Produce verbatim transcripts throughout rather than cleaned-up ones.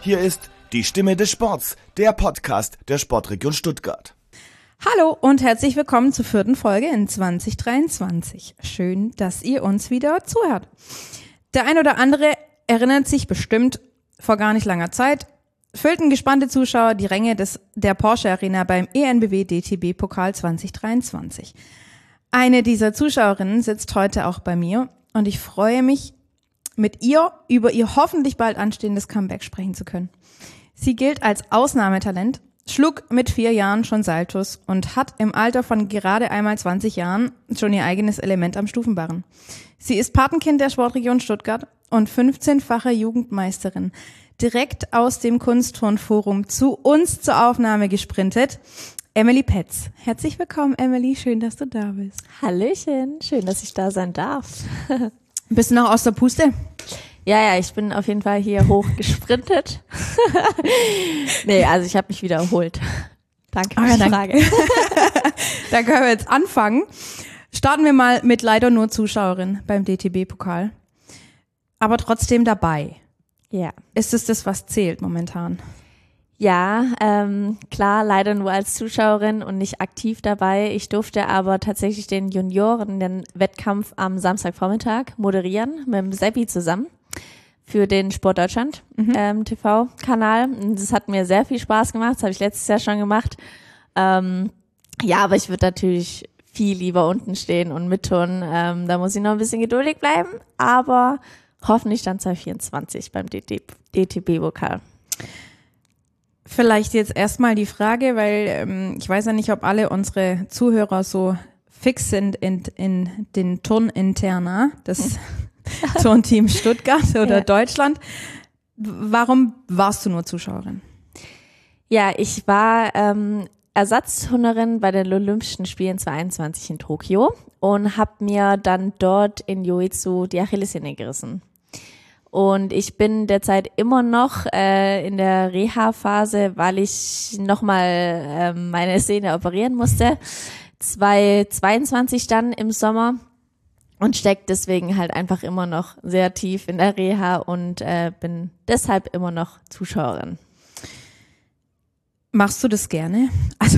Hier ist die Stimme des Sports, der Podcast der Sportregion Stuttgart. Hallo und herzlich willkommen zur vierten Folge in zwanzig dreiundzwanzig. Schön, dass ihr uns wieder zuhört. Der ein oder andere erinnert sich bestimmt, vor gar nicht langer Zeit füllten gespannte Zuschauer die Ränge des, der Porsche Arena beim E N B W D T B Pokal zwanzig dreiundzwanzig. Eine dieser Zuschauerinnen sitzt heute auch bei mir und ich freue mich, mit ihr über ihr hoffentlich bald anstehendes Comeback sprechen zu können. Sie gilt als Ausnahmetalent, schlug mit vier Jahren schon Saltos und hat im Alter von gerade einmal zwanzig Jahren schon ihr eigenes Element am Stufenbarren. Sie ist Patenkind der Sportregion Stuttgart und fünfzehnfache Jugendmeisterin. Direkt aus dem Kunstturnforum zu uns zur Aufnahme gesprintet, Emily Petz. Herzlich willkommen, Emily. Schön, dass du da bist. Hallöchen. Schön, dass ich da sein darf. Bist du noch aus der Puste? Ja, ja, ich bin auf jeden Fall hier hoch gesprintet. Nee, also ich habe mich wieder erholt. Danke für die Frage. Dann können wir jetzt anfangen. Starten wir mal mit leider nur Zuschauerin beim D T B-Pokal. Aber trotzdem dabei. Ja. Ist es das, was zählt momentan? Ja, ähm, klar, leider nur als Zuschauerin und nicht aktiv dabei. Ich durfte aber tatsächlich den Junioren, den Wettkampf am Samstagvormittag moderieren mit dem Seppi zusammen für den Sport Deutschland mhm. ähm, T V-Kanal. Das hat mir sehr viel Spaß gemacht, das habe ich letztes Jahr schon gemacht. Ähm, ja, aber ich würde natürlich viel lieber unten stehen und mitturnen. Ähm, da muss ich noch ein bisschen geduldig bleiben, aber hoffentlich dann zwanzig vierundzwanzig beim D T B-Pokal. Vielleicht jetzt erstmal die Frage, weil ähm, ich weiß ja nicht, ob alle unsere Zuhörer so fix sind in, in den Turninterna des Turnteams Stuttgart oder ja. Deutschland. Warum warst du nur Zuschauerin? Ja, ich war ähm, Ersatzturnerin bei den Olympischen Spielen zwanzig einundzwanzig in Tokio und habe mir dann dort in Jiu-Jitsu die Achillessehne gerissen. Und ich bin derzeit immer noch äh, in der Reha-Phase, weil ich nochmal äh, meine Sehne operieren musste. zweitausendzweiundzwanzig dann im Sommer und steckt deswegen halt einfach immer noch sehr tief in der Reha und äh, bin deshalb immer noch Zuschauerin. Machst du das gerne? Also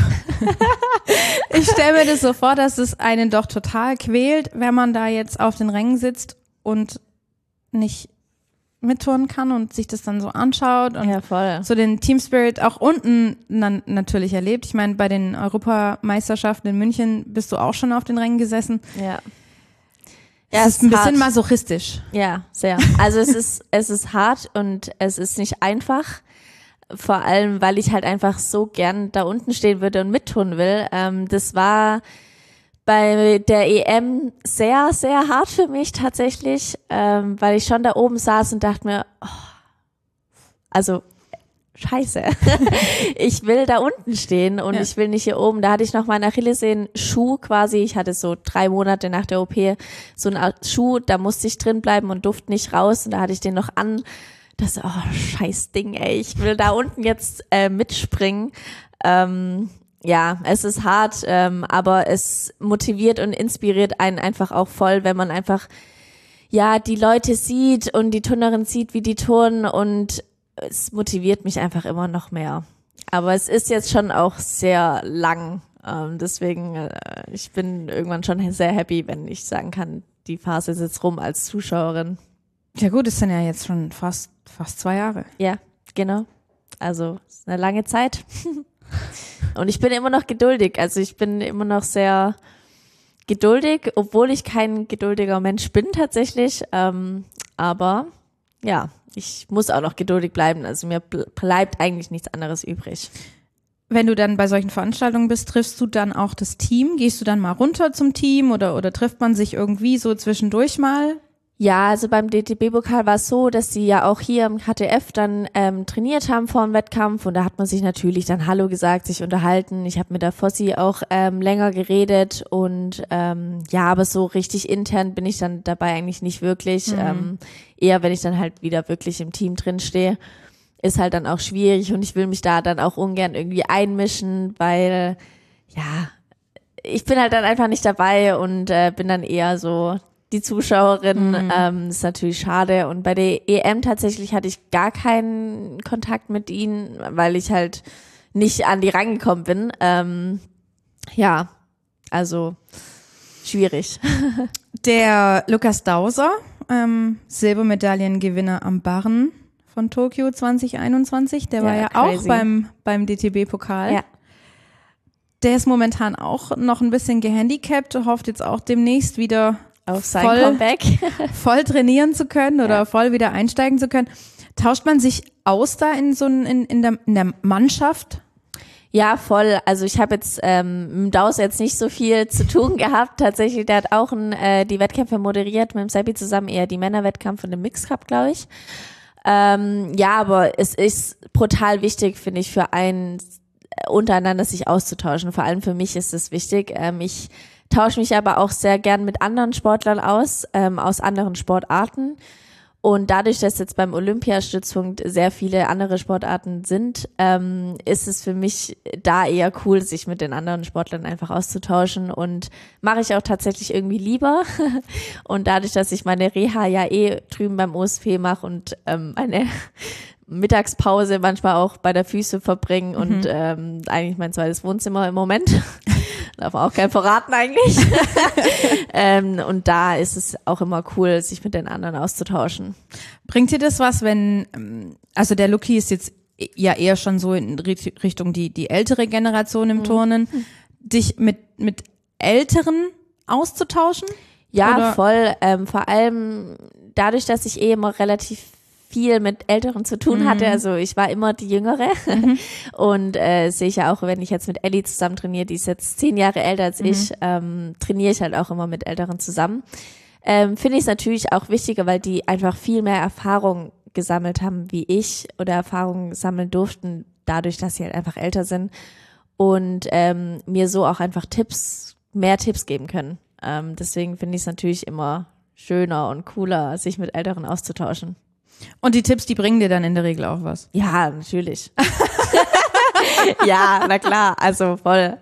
ich stelle mir das so vor, dass es einen doch total quält, wenn man da jetzt auf den Rängen sitzt und nicht mitturnen kann und sich das dann so anschaut und ja, voll. So den Team Spirit auch unten na- natürlich erlebt. Ich meine, bei den Europameisterschaften in München bist du auch schon auf den Rängen gesessen. Ja. Ja, es ist ein bisschen hart. Masochistisch. Ja, sehr. Also es ist es ist hart und es ist nicht einfach. Vor allem, weil ich halt einfach so gern da unten stehen würde und mittun will. Ähm, das war bei der E M sehr, sehr hart für mich tatsächlich, ähm, weil ich schon da oben saß und dachte mir, oh, also scheiße, ich will da unten stehen und ja. ich will nicht hier oben. Da hatte ich noch meinen Achillessehnen-Schuh quasi, ich hatte so drei Monate nach der O P so einen Schuh, da musste ich drin bleiben und durfte nicht raus und da hatte ich den noch an. Das, oh, scheiß Ding, ey, ich will da unten jetzt äh, mitspringen. Ähm, ja, es ist hart, ähm, aber es motiviert und inspiriert einen einfach auch voll, wenn man einfach, ja, die Leute sieht und die Turnerin sieht, wie die turnen und es motiviert mich einfach immer noch mehr. Aber es ist jetzt schon auch sehr lang, ähm, deswegen, äh, ich bin irgendwann schon sehr happy, wenn ich sagen kann, die Phase ist jetzt rum als Zuschauerin. Ja gut, es sind ja jetzt schon fast fast zwei Jahre. Ja, genau. Also es ist eine lange Zeit. Und ich bin immer noch geduldig. Also ich bin immer noch sehr geduldig, obwohl ich kein geduldiger Mensch bin tatsächlich. Ähm, aber ja, ich muss auch noch geduldig bleiben. Also mir bleibt eigentlich nichts anderes übrig. Wenn du dann bei solchen Veranstaltungen bist, triffst du dann auch das Team? Gehst du dann mal runter zum Team oder oder trifft man sich irgendwie so zwischendurch mal? Ja, also beim D T B-Pokal war es so, dass sie ja auch hier im K T F dann ähm, trainiert haben vor dem Wettkampf und da hat man sich natürlich dann Hallo gesagt, sich unterhalten. Ich habe mit der Fossi auch ähm, länger geredet und ähm, ja, aber so richtig intern bin ich dann dabei eigentlich nicht wirklich. Mhm. Ähm, eher, wenn ich dann halt wieder wirklich im Team drin stehe, ist halt dann auch schwierig und ich will mich da dann auch ungern irgendwie einmischen, weil ja, ich bin halt dann einfach nicht dabei und äh, bin dann eher so die Zuschauerin. Mhm. Ähm, ist natürlich schade. Und bei der E M tatsächlich hatte ich gar keinen Kontakt mit ihnen, weil ich halt nicht an die rangekommen bin. Ähm, ja, also schwierig. Der Lukas Dauser, ähm, Silbermedaillengewinner am Barren von Tokio zwanzig einundzwanzig, der Ja, war ja crazy. auch beim, beim D T B-Pokal. Ja. Der ist momentan auch noch ein bisschen gehandicapt, hofft jetzt auch demnächst wieder Auf sein voll, Comeback. voll trainieren zu können oder Ja. voll wieder einsteigen zu können. Tauscht man sich aus da in so ein, in, in, der, in der Mannschaft? Ja, voll. Also ich habe jetzt ähm, mit Daus jetzt nicht so viel zu tun gehabt. Tatsächlich, der hat auch ein, äh, die Wettkämpfe moderiert mit dem Seppi zusammen, eher die Männerwettkampf und den Mixed Cup, glaube ich. Ähm, ja, aber es ist brutal wichtig, finde ich, für einen äh, untereinander sich auszutauschen. Vor allem für mich ist es wichtig. Ähm, ich tausche mich aber auch sehr gern mit anderen Sportlern aus, ähm, aus anderen Sportarten. Und dadurch, dass jetzt beim Olympiastützpunkt sehr viele andere Sportarten sind, ähm, ist es für mich da eher cool, sich mit den anderen Sportlern einfach auszutauschen, und mache ich auch tatsächlich irgendwie lieber. Und dadurch, dass ich meine Reha ja eh drüben beim O S P mache und ähm, meine Mittagspause manchmal auch bei der Füße verbringen Mhm. und ähm, eigentlich mein zweites Wohnzimmer im Moment. Darf man auch kein verraten eigentlich. ähm, und da ist es auch immer cool, sich mit den anderen auszutauschen. Bringt dir das was, wenn, ähm, also der Luki ist jetzt ja eher schon so in Ri- Richtung die, die ältere Generation im Turnen, dich mit, mit Älteren auszutauschen? Ja, Oder- voll. Ähm, vor allem dadurch, dass ich eh immer relativ viel mit Älteren zu tun Mhm. hatte. Also ich war immer die Jüngere. Und äh, sehe ich ja auch, wenn ich jetzt mit Ellie zusammen trainiere, die ist jetzt zehn Jahre älter als Mhm. ich, ähm, trainiere ich halt auch immer mit Älteren zusammen. Ähm, finde ich es natürlich auch wichtiger, weil die einfach viel mehr Erfahrung gesammelt haben wie ich oder Erfahrungen sammeln durften, dadurch, dass sie halt einfach älter sind und ähm, mir so auch einfach Tipps, mehr Tipps geben können. Ähm, deswegen finde ich es natürlich immer schöner und cooler, sich mit Älteren auszutauschen. Und die Tipps, die bringen dir dann in der Regel auch was. Ja, natürlich. Ja, na klar, also voll.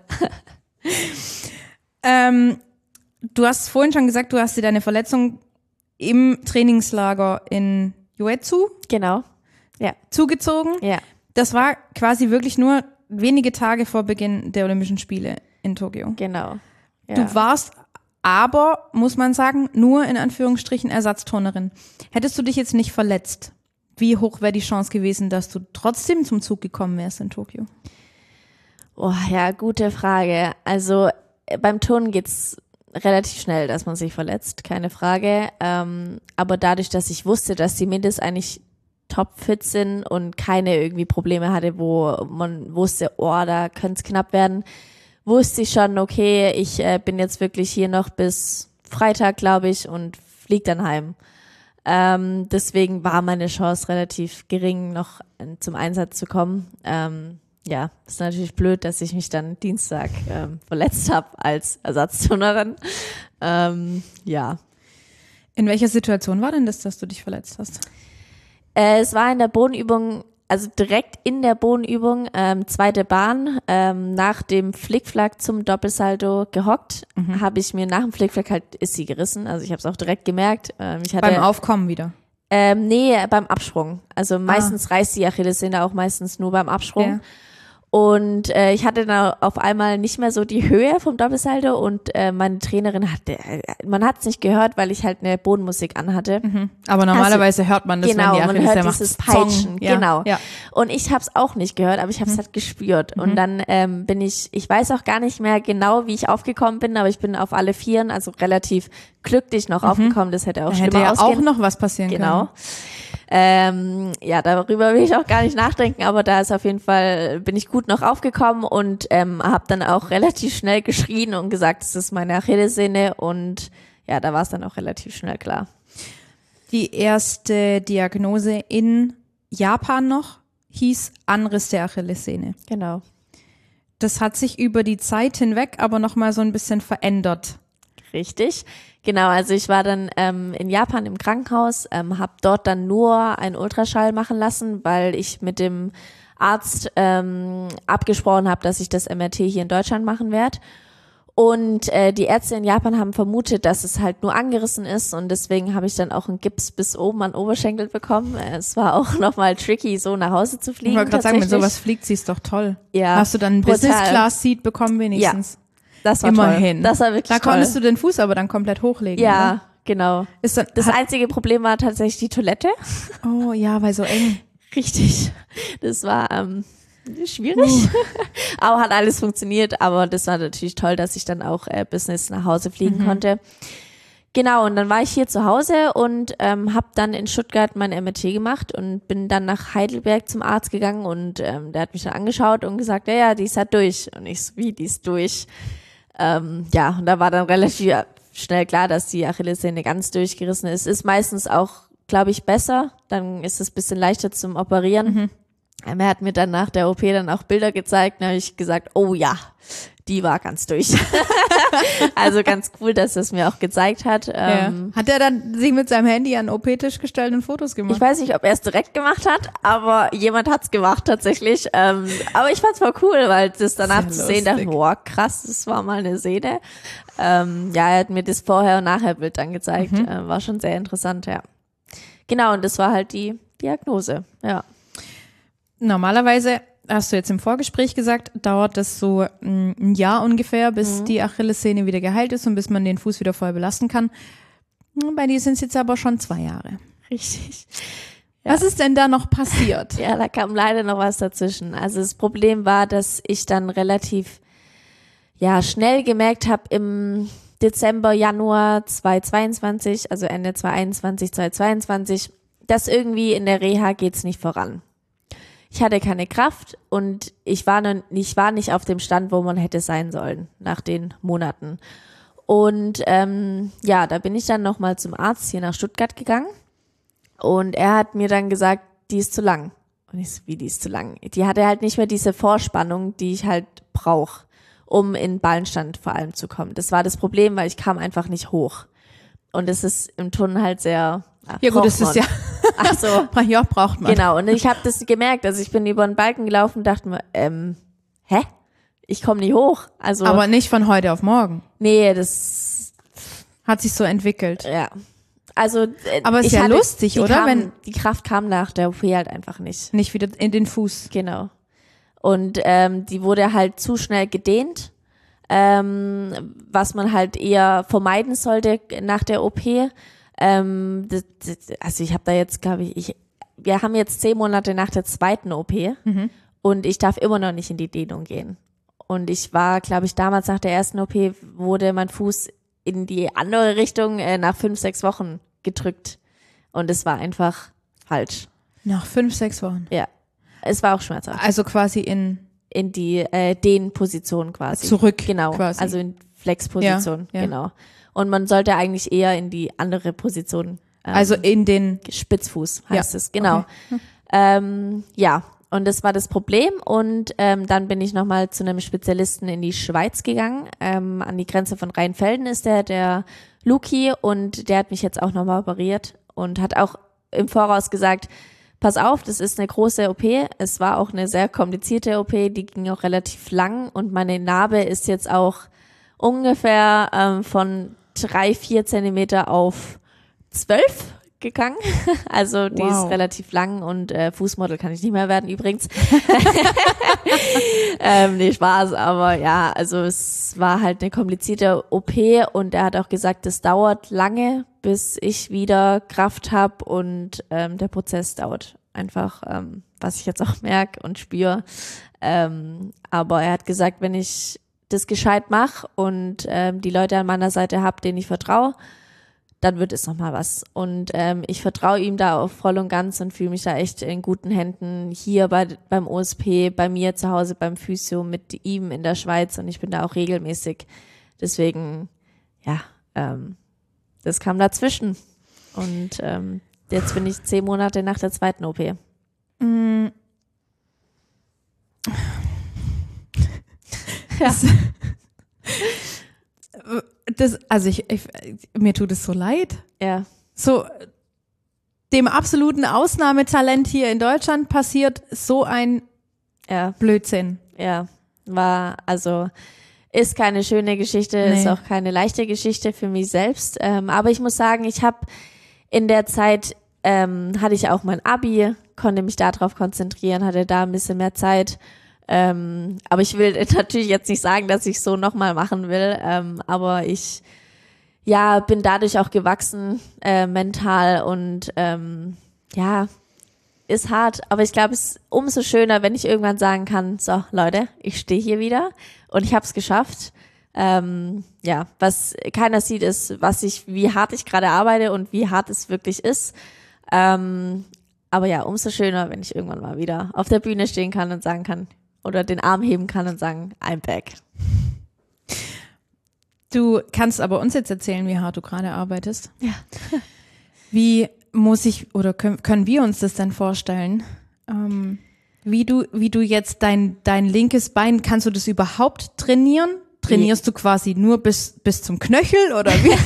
Ähm, du hast vorhin schon gesagt, du hast dir deine Verletzung im Trainingslager in Uezu Genau. Ja, zugezogen. ja. Das war quasi wirklich nur wenige Tage vor Beginn der Olympischen Spiele in Tokio. Genau. Ja. Du warst aber, muss man sagen, nur in Anführungsstrichen Ersatzturnerin. Hättest du dich jetzt nicht verletzt, wie hoch wäre die Chance gewesen, dass du trotzdem zum Zug gekommen wärst in Tokio? Oh, ja, gute Frage. Also äh, beim Turnen geht's relativ schnell, dass man sich verletzt, keine Frage. Ähm, aber dadurch, dass ich wusste, dass die Mädels eigentlich topfit sind und keine irgendwie Probleme hatte, wo man wusste, oh, da könnte es knapp werden, wusste ich schon, okay, ich äh, bin jetzt wirklich hier noch bis Freitag, glaube ich, und flieg dann heim. Ähm, deswegen war meine Chance relativ gering, noch äh, zum Einsatz zu kommen. Ähm, ja, ist natürlich blöd, dass ich mich dann Dienstag ähm, verletzt habe als Ersatzturnerin. Ähm, ja. In welcher Situation war denn das, dass du dich verletzt hast? Äh, es war in der Bodenübung, also direkt in der Bodenübung, ähm, zweite Bahn, ähm, nach dem Flickflack zum Doppelsalto gehockt, Mhm. habe ich mir nach dem Flickflack halt, ist sie gerissen, also ich habe es auch direkt gemerkt. Ähm, ich hatte, Beim Aufkommen wieder. ähm, nee, beim Absprung. Also meistens reißt die Achillessehne auch meistens nur beim Absprung. Ja. Und äh, ich hatte dann auf einmal nicht mehr so die Höhe vom Doppelsalto und äh, meine Trainerin hatte, äh, man hat es nicht gehört, weil ich halt eine Bodenmusik anhatte. Mhm. Aber normalerweise hört man das, Genau, wenn die man Achillessehne hört macht. dieses Zong. Peitschen, Ja. genau. Ja. Und ich habe es auch nicht gehört, aber ich habe es halt gespürt. Und dann ähm, bin ich, ich weiß auch gar nicht mehr genau, wie ich aufgekommen bin, aber ich bin auf alle Vieren, also relativ glücklich noch aufgekommen. Das hätte auch Da schlimmer hätte ja ausgehen. auch noch was passieren Genau. können. Ähm, ja, darüber will ich auch gar nicht nachdenken, aber da ist auf jeden Fall, bin ich gut noch aufgekommen und ähm, habe dann auch relativ schnell geschrien und gesagt, das ist meine Achillessehne, und ja, da war es dann auch relativ schnell klar. Die erste Diagnose in Japan noch hieß Anriss der Achillessehne. Genau. Das hat sich über die Zeit hinweg aber noch mal so ein bisschen verändert. Richtig, genau. Also ich war dann ähm, in Japan im Krankenhaus, ähm, habe dort dann nur einen Ultraschall machen lassen, weil ich mit dem Arzt ähm, abgesprochen habe, dass ich das M R T hier in Deutschland machen werde. Und äh, die Ärzte in Japan haben vermutet, dass es halt nur angerissen ist und deswegen habe ich dann auch einen Gips bis oben an den Oberschenkel bekommen. Es war auch nochmal tricky, so nach Hause zu fliegen. Ich wollte gerade sagen, wenn sowas fliegt, sie ist doch toll. Ja, hast du dann ein Business-Class-Seat bekommen wenigstens? Ja, das war Immerhin. toll. Das war wirklich da toll. konntest du den Fuß aber dann komplett hochlegen, Ja, oder? genau. Ist dann, Das hat, einzige Problem war tatsächlich die Toilette. oh ja, weil so eng. Richtig. Das war ähm, schwierig. Uh. Aber hat alles funktioniert. Aber das war natürlich toll, dass ich dann auch äh, Business nach Hause fliegen mhm. konnte. Genau, und dann war ich hier zu Hause und ähm, habe dann in Stuttgart mein M R T gemacht und bin dann nach Heidelberg zum Arzt gegangen und ähm, der hat mich dann angeschaut und gesagt, ja, ja, die ist halt durch. Und ich so, wie, die ist durch? Ähm, ja, und da war dann relativ schnell klar, dass die Achillessehne ganz durchgerissen ist. Ist meistens auch, glaube ich, besser. Dann ist es ein bisschen leichter zum Operieren. Mhm. Er hat mir dann nach der O P dann auch Bilder gezeigt. Da habe ich gesagt, oh ja, die war ganz durch. Also ganz cool, dass er es mir auch gezeigt hat. Ja. Ähm, hat er dann sich mit seinem Handy an den O P-Tisch gestellt und Fotos gemacht? Ich weiß nicht, ob er es direkt gemacht hat, aber jemand hat's gemacht tatsächlich. Ähm, aber ich fand's voll cool, weil das danach zu sehen, dachte, boah, krass, das war mal eine Sehne. Ähm, ja, er hat mir das Vorher- und Nachher-Bild dann gezeigt. Mhm. Äh, war schon sehr interessant, ja. Genau, und das war halt die Diagnose, ja. Normalerweise, hast du jetzt im Vorgespräch gesagt, dauert das so ein Jahr ungefähr, bis mhm. die Achillessehne wieder geheilt ist und bis man den Fuß wieder voll belasten kann. Bei dir sind es jetzt aber schon zwei Jahre. Richtig. Ja. Was ist denn da noch passiert? Ja, da kam leider noch was dazwischen. Also das Problem war, dass ich dann relativ ja schnell gemerkt habe im Dezember, Januar zweitausendzweiundzwanzig, also Ende zweitausendeinundzwanzig, zweitausendzweiundzwanzig, dass irgendwie in der Reha geht's nicht voran. Ich hatte keine Kraft und ich war, noch, ich war nicht auf dem Stand, wo man hätte sein sollen nach den Monaten. Und ähm, ja, da bin ich dann nochmal zum Arzt hier nach Stuttgart gegangen und er hat mir dann gesagt, die ist zu lang. Und ich so, wie, die ist zu lang? Die hatte halt nicht mehr diese Vorspannung, die ich halt brauche, um in Ballenstand vor allem zu kommen. Das war das Problem, weil ich kam einfach nicht hoch. Und es ist im Turnen halt sehr... Ja, ja gut, das ist ja... Ach so. Ja, braucht man. Genau, und ich habe das gemerkt. Also ich bin über den Balken gelaufen und dachte mir, ähm, hä? Ich komme nicht hoch. Also aber nicht von heute auf morgen. Nee, das... Hat sich so entwickelt. Ja. Also, äh, aber es ist ja hatte, lustig, oder? Kam, wenn die Kraft kam nach der O P halt einfach nicht. Nicht wieder in den Fuß. Genau. Und ähm, die wurde halt zu schnell gedehnt, ähm, was man halt eher vermeiden sollte nach der O P. Ähm, das, das, also ich habe da jetzt, glaube ich, ich, wir haben jetzt zehn Monate nach der zweiten O P mhm. und ich darf immer noch nicht in die Dehnung gehen. Und ich war, glaube ich, damals nach der ersten O P wurde mein Fuß in die andere Richtung äh, nach fünf, sechs Wochen gedrückt. Und es war einfach falsch. Nach fünf, sechs Wochen? Ja. Es war auch schmerzhaft. Also quasi in... In die äh, Dehnposition quasi. Zurück Genau, quasi. Also in Flexposition, ja, ja. genau. Und man sollte eigentlich eher in die andere Position. Ähm, also in den... Spitzfuß heißt ja. es, genau. Okay. Ähm, ja, und das war das Problem. Und ähm, dann bin ich nochmal zu einem Spezialisten in die Schweiz gegangen. Ähm, an die Grenze von Rheinfelden ist der, der Luki. Und der hat mich jetzt auch nochmal operiert und hat auch im Voraus gesagt, pass auf, das ist eine große O P. Es war auch eine sehr komplizierte O P, die ging auch relativ lang. Und meine Narbe ist jetzt auch ungefähr ähm, von drei, vier Zentimeter auf zwölf gegangen. Also die wow. ist relativ lang und äh, Fußmodel kann ich nicht mehr werden übrigens. ähm, nee, Spaß, aber ja, also es war halt eine komplizierte O P und er hat auch gesagt, es dauert lange, bis ich wieder Kraft habe und ähm, der Prozess dauert einfach, ähm, was ich jetzt auch merke und spüre. Ähm, aber er hat gesagt, wenn ich das gescheit mache und ähm, die Leute an meiner Seite habe, denen ich vertraue, dann wird es nochmal was. Und ähm, ich vertraue ihm da auch voll und ganz und fühle mich da echt in guten Händen hier bei beim O S P, bei mir zu Hause beim Physio, mit ihm in der Schweiz und ich bin da auch regelmäßig. Deswegen, ja, ähm, das kam dazwischen. Und ähm, jetzt bin ich zehn Monate nach der zweiten O P. Mm. Ja. Das, also ich, ich, mir tut es so leid. Ja. So, dem absoluten Ausnahmetalent hier in Deutschland passiert so ein ja. Blödsinn. Ja, war, also Ist keine schöne Geschichte, Nee. ist auch keine leichte Geschichte für mich selbst. Ähm, aber ich muss sagen, ich habe in der Zeit, ähm, hatte ich auch mein Abi, konnte mich darauf konzentrieren, hatte da ein bisschen mehr Zeit. Ähm, aber ich will natürlich jetzt nicht sagen, dass ich so nochmal machen will. Ähm, aber ich ja bin dadurch auch gewachsen, äh, mental und ähm, ja, ist hart. Aber ich glaube, es ist umso schöner, wenn ich irgendwann sagen kann, so Leute, ich stehe hier wieder und ich habe es geschafft. Ähm, ja, was keiner sieht, ist, was ich, wie hart ich gerade arbeite und wie hart es wirklich ist. Ähm, aber ja, umso schöner, wenn ich irgendwann mal wieder auf der Bühne stehen kann und sagen kann oder den Arm heben kann und sagen, I'm back. Du kannst aber uns jetzt erzählen, wie hart du gerade arbeitest. Ja. Wie muss ich oder können, können wir uns das denn vorstellen? Ähm, wie du, wie du jetzt dein, dein linkes Bein, kannst du das überhaupt trainieren? Trainierst du quasi nur bis, bis zum Knöchel oder wie?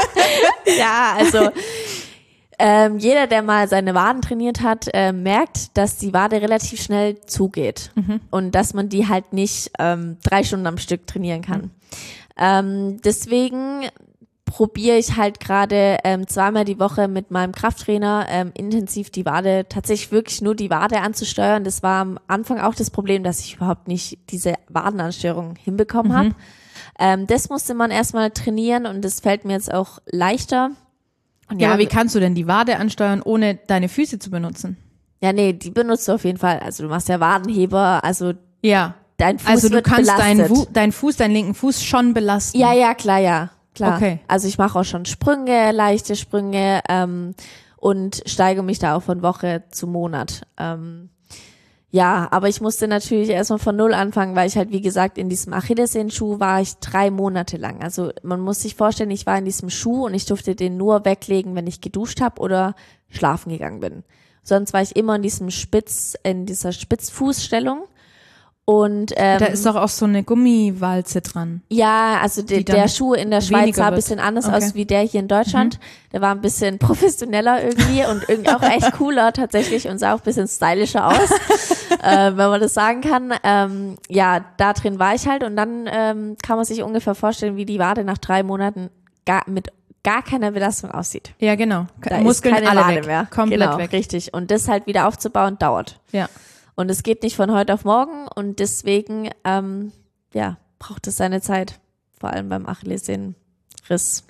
Ja, also ähm, jeder, der mal seine Waden trainiert hat, äh, merkt, dass die Wade relativ schnell zugeht mhm. und dass man die halt nicht ähm, drei Stunden am Stück trainieren kann. Mhm. Ähm, deswegen probiere ich halt gerade ähm, zweimal die Woche mit meinem Krafttrainer ähm, intensiv die Wade, tatsächlich wirklich nur die Wade anzusteuern. Das war am Anfang auch das Problem, dass ich überhaupt nicht diese Wadenansteuerung hinbekommen mhm. habe. Ähm, das musste man erstmal trainieren und das fällt mir jetzt auch leichter. Und ja, ja, aber wie kannst du denn die Wade ansteuern, ohne deine Füße zu benutzen? Ja, nee, die benutzt du auf jeden Fall. Also du machst ja Wadenheber, also ja. dein Fuß also du wird kannst belastet. deinen Wu- deinen Fuß, deinen linken Fuß schon belasten. Ja, ja, klar, ja. Klar. Okay. Also ich mache auch schon Sprünge, leichte Sprünge ähm, und steige mich da auch von Woche zu Monat. Ähm, ja, aber ich musste natürlich erstmal von Null anfangen, weil ich halt, wie gesagt, in diesem Achillessehnen-Schuh war ich drei Monate lang. Also man muss sich vorstellen, ich war in diesem Schuh und ich durfte den nur weglegen, wenn ich geduscht habe oder schlafen gegangen bin. Sonst war ich immer in diesem Spitz, in dieser Spitzfußstellung. Und ähm, da ist doch auch so eine Gummiwalze dran. ja, also de, Die dann der Schuh in der Schweiz sah ein wird. bisschen anders Okay. aus wie der hier in Deutschland. Mhm. Der war ein bisschen professioneller irgendwie und irgendwie auch echt cooler tatsächlich und sah auch ein bisschen stylischer aus, äh, wenn man das sagen kann. Ähm, ja, da drin war ich halt und dann ähm, kann man sich ungefähr vorstellen, wie die Wade nach drei Monaten gar, mit gar keiner Belastung aussieht. Ja, genau. Da Muskeln ist keine alle Wade weg. mehr. Komplett genau, weg. Richtig. Und das halt wieder aufzubauen dauert. Ja. Und es geht nicht von heute auf morgen und deswegen, ähm, ja, braucht es seine Zeit. Vor allem beim Achillessehnenriss.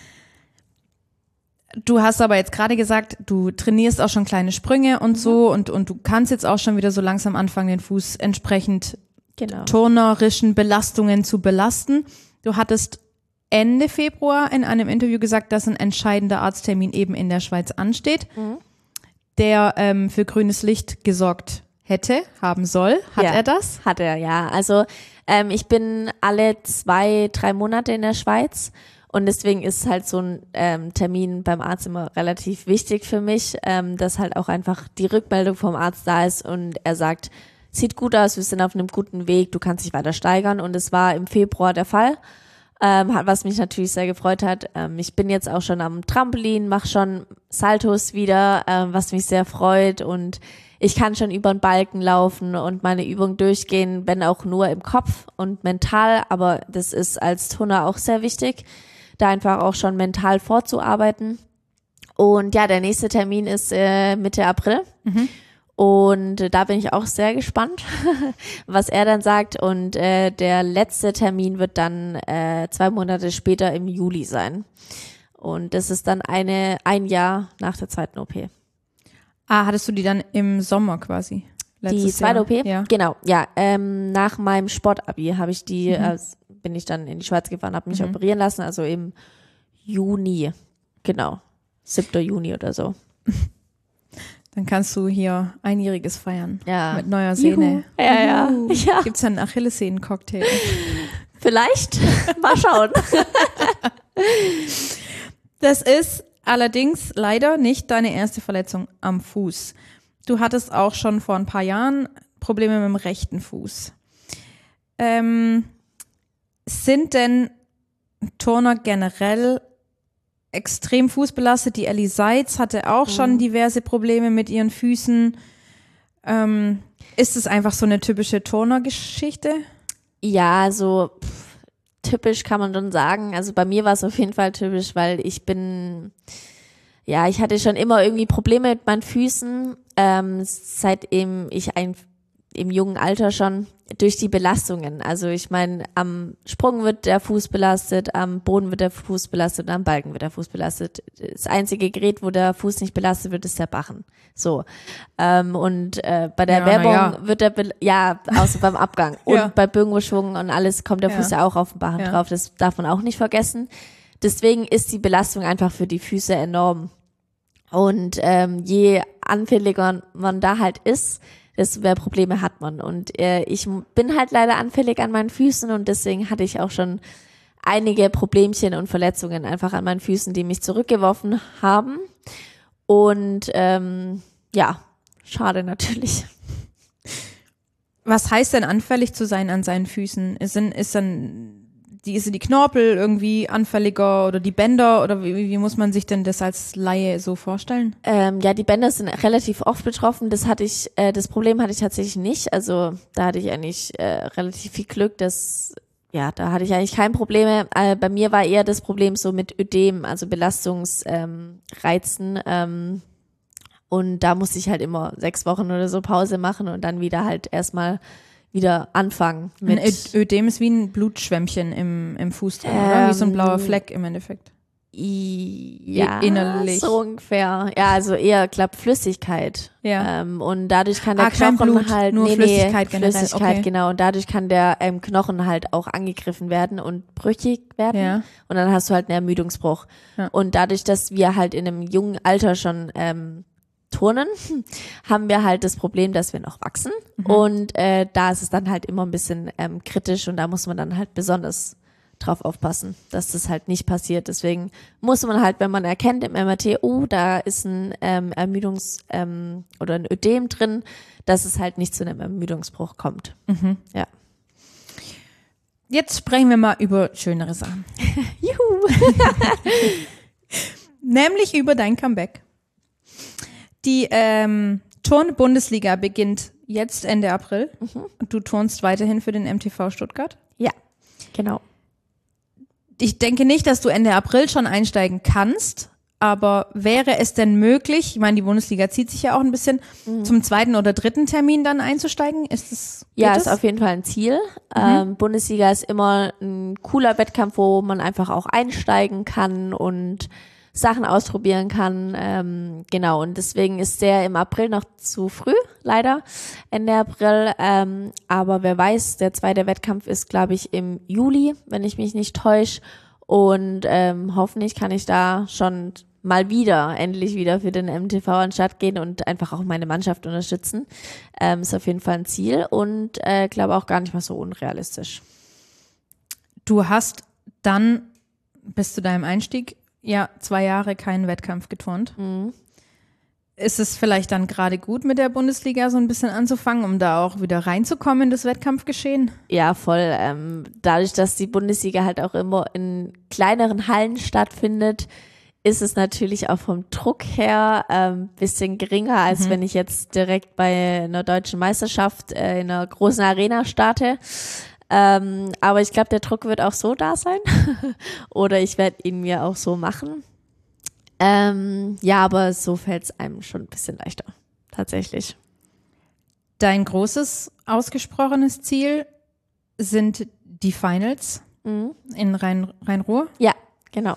Du hast aber jetzt gerade gesagt, du trainierst auch schon kleine Sprünge und mhm. so und, und du kannst jetzt auch schon wieder so langsam anfangen, den Fuß entsprechend genau. turnerischen Belastungen zu belasten. Du hattest Ende Februar in einem Interview gesagt, dass ein entscheidender Arzttermin eben in der Schweiz ansteht, mhm. der ähm, für grünes Licht gesorgt hätte, haben soll. Hat ja, er das? Hat er, ja. Also ähm, ich bin alle zwei, drei Monate in der Schweiz und deswegen ist halt so ein ähm, Termin beim Arzt immer relativ wichtig für mich, ähm, dass halt auch einfach die Rückmeldung vom Arzt da ist und er sagt, sieht gut aus, wir sind auf einem guten Weg, du kannst dich weiter steigern und es war im Februar der Fall. Ähm, was mich natürlich sehr gefreut hat. Ähm, ich bin jetzt auch schon am Trampolin, mache schon Saltos wieder, ähm, was mich sehr freut und ich kann schon über den Balken laufen und meine Übung durchgehen, wenn auch nur im Kopf und mental, aber das ist als Turner auch sehr wichtig, da einfach auch schon mental vorzuarbeiten. Und ja, der nächste Termin ist äh, Mitte April. Mhm. Und äh, da bin ich auch sehr gespannt, was er dann sagt. Und äh, der letzte Termin wird dann äh, zwei Monate später im Juli sein. Und das ist dann eine ein Jahr nach der zweiten O P. Ah, hattest du die dann im Sommer quasi? Die zweite Jahr? O P? Ja. Genau, ja. Ähm, nach meinem Sportabi habe ich die, Mhm. äh, bin ich dann in die Schweiz gefahren, habe mich Mhm. operieren lassen, also im Juni, genau, siebter Juni oder so. Dann kannst du hier Einjähriges feiern. Ja. Mit neuer Sehne. Juhu. Ja, ja. Juhu. ja. Gibt's einen Achillessehnen-Cocktail? Vielleicht. Mal schauen. Das ist allerdings leider nicht deine erste Verletzung am Fuß. Du hattest auch schon vor ein paar Jahren Probleme mit dem rechten Fuß. Ähm, sind denn Turner generell extrem fußbelastet? Die Ellie Seitz hatte auch schon Mhm. diverse Probleme mit ihren Füßen. Ähm, ist es einfach so eine typische Turner-Geschichte? Ja, also pff, typisch, kann man schon sagen. Also bei mir war es auf jeden Fall typisch, weil ich bin, ja, ich hatte schon immer irgendwie Probleme mit meinen Füßen, ähm, seitdem ich ein, im jungen Alter schon durch die Belastungen. Also ich meine, am Sprung wird der Fuß belastet, am Boden wird der Fuß belastet und am Balken wird der Fuß belastet. Das einzige Gerät, wo der Fuß nicht belastet wird, ist der Barren. So. Ähm, und äh, bei der Ja, Werbung ja. wird der, Be- ja, außer beim Abgang. Und Ja. bei Bögenbeschwung und alles kommt der Ja. Fuß ja auch auf den Barren Ja. drauf. Das darf man auch nicht vergessen. Deswegen ist die Belastung einfach für die Füße enorm. Und ähm, je anfälliger man da halt ist, desto mehr Probleme hat man. Und äh, ich bin halt leider anfällig an meinen Füßen und deswegen hatte ich auch schon einige Problemchen und Verletzungen einfach an meinen Füßen, die mich zurückgeworfen haben. Und ähm, ja, schade natürlich. Was heißt denn anfällig zu sein an seinen Füßen? Ist, denn, ist dann die, sind die Knorpel irgendwie anfälliger oder die Bänder oder wie, wie muss man sich denn das als Laie so vorstellen? Ähm, ja, die Bänder sind relativ oft betroffen. Das hatte ich, äh, das Problem hatte ich tatsächlich nicht. Also da hatte ich eigentlich äh, relativ viel Glück, dass ja, da hatte ich eigentlich kein Probleme. Äh, bei mir war eher das Problem so mit Ödem, also Belastungsreizen. Ähm, ähm, und da musste ich halt immer sechs Wochen oder so Pause machen und dann wieder halt erstmal wieder anfangen mit. Ein Ö- Ödem ist wie ein Blutschwämmchen im, im Fuß drin, oder? Wie so ein blauer Ähm, Fleck im Endeffekt. Ja, innerlich. so ungefähr. Ja, also eher, glaub, Flüssigkeit. Ja. Ähm, und dadurch kann der Ah, kein Knochen Blut, halt, nur nee, Flüssigkeit nee, generell, Flüssigkeit, okay. genau. Und dadurch kann der ähm, Knochen halt auch angegriffen werden und brüchig werden. Ja. Und dann hast du halt einen Ermüdungsbruch. Ja. Und dadurch, dass wir halt in einem jungen Alter schon ähm, turnen, haben wir halt das Problem, dass wir noch wachsen. Mhm. Und äh, da ist es dann halt immer ein bisschen ähm, kritisch und da muss man dann halt besonders drauf aufpassen, dass das halt nicht passiert. Deswegen muss man halt, wenn man erkennt im M R T, oh, da ist ein ähm, Ermüdungs- ähm, oder ein Ödem drin, dass es halt nicht zu einem Ermüdungsbruch kommt. Mhm. Ja. Jetzt sprechen wir mal über schönere Sachen. Juhu! Nämlich über dein Comeback. Die ähm, Turn-Bundesliga beginnt jetzt Ende April. Mhm. Und du turnst weiterhin für den M T V Stuttgart. Ja, genau. Ich denke nicht, dass du Ende April schon einsteigen kannst, aber wäre es denn möglich, ich meine, die Bundesliga zieht sich ja auch ein bisschen, mhm. zum zweiten oder dritten Termin dann einzusteigen? Ist es Ja, geht ist das? auf jeden Fall ein Ziel. Mhm. Ähm, Bundesliga ist immer ein cooler Wettkampf, wo man einfach auch einsteigen kann und Sachen ausprobieren kann. Ähm, genau, und deswegen ist der im April noch zu früh, leider, Ende April. Ähm, aber wer weiß, der zweite Wettkampf ist, glaube ich, im Juli, wenn ich mich nicht täusche. Und ähm, hoffentlich kann ich da schon mal wieder, endlich wieder für den M T V an den Start gehen und einfach auch meine Mannschaft unterstützen. Ähm, ist auf jeden Fall ein Ziel und äh, glaube auch gar nicht mal so unrealistisch. Du hast dann bis zu deinem Einstieg ja zwei Jahre keinen Wettkampf geturnt. Mhm. Ist es vielleicht dann gerade gut, mit der Bundesliga so ein bisschen anzufangen, um da auch wieder reinzukommen in das Wettkampfgeschehen? Ja, voll. Ähm, dadurch, dass die Bundesliga halt auch immer in kleineren Hallen stattfindet, ist es natürlich auch vom Druck her ähm, bisschen geringer, als mhm. wenn ich jetzt direkt bei einer deutschen Meisterschaft äh, in einer großen Arena starte. Ähm, aber ich glaube, der Druck wird auch so da sein. Oder ich werde ihn mir auch so machen. Ähm, ja, aber so fällt es einem schon ein bisschen leichter. Tatsächlich. Dein großes, ausgesprochenes Ziel sind die Finals Mhm. in Rhein, Rhein-Ruhr, Ja, genau.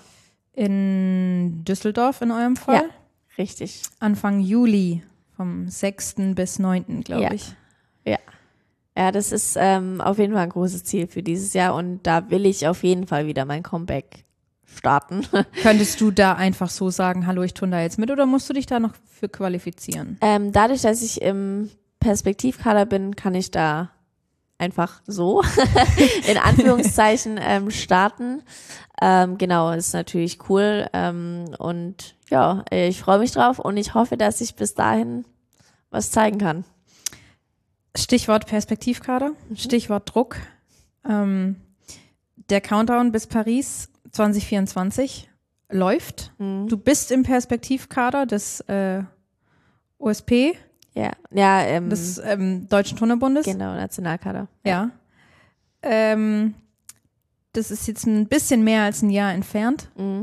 in Düsseldorf in eurem Fall. Ja, richtig. Anfang Juli, vom sechsten bis neunten, glaube Ja. ich. Ja. Ja, das ist ähm, auf jeden Fall ein großes Ziel für dieses Jahr und da will ich auf jeden Fall wieder mein Comeback starten. Könntest du da einfach so sagen, hallo, ich turne da jetzt mit oder musst du dich da noch für qualifizieren? ähm, dadurch, dass ich im Perspektivkader bin, kann ich da einfach so in Anführungszeichen ähm, starten. Ähm, genau, ist natürlich cool ähm, und ja, ich freue mich drauf und ich hoffe, dass ich bis dahin was zeigen kann. Stichwort Perspektivkader, Mhm. Stichwort Druck. Ähm, der Countdown bis Paris zwanzig vierundzwanzig läuft. Mhm. Du bist im Perspektivkader des äh, O S P, Ja, ja, ähm, des ähm, Deutschen Turnerbundes. genau, Nationalkader. Ja. Ähm, das ist jetzt ein bisschen mehr als ein Jahr entfernt. Mhm.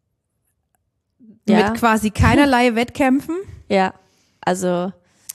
Ja. Mit quasi keinerlei Wettkämpfen. Ja, also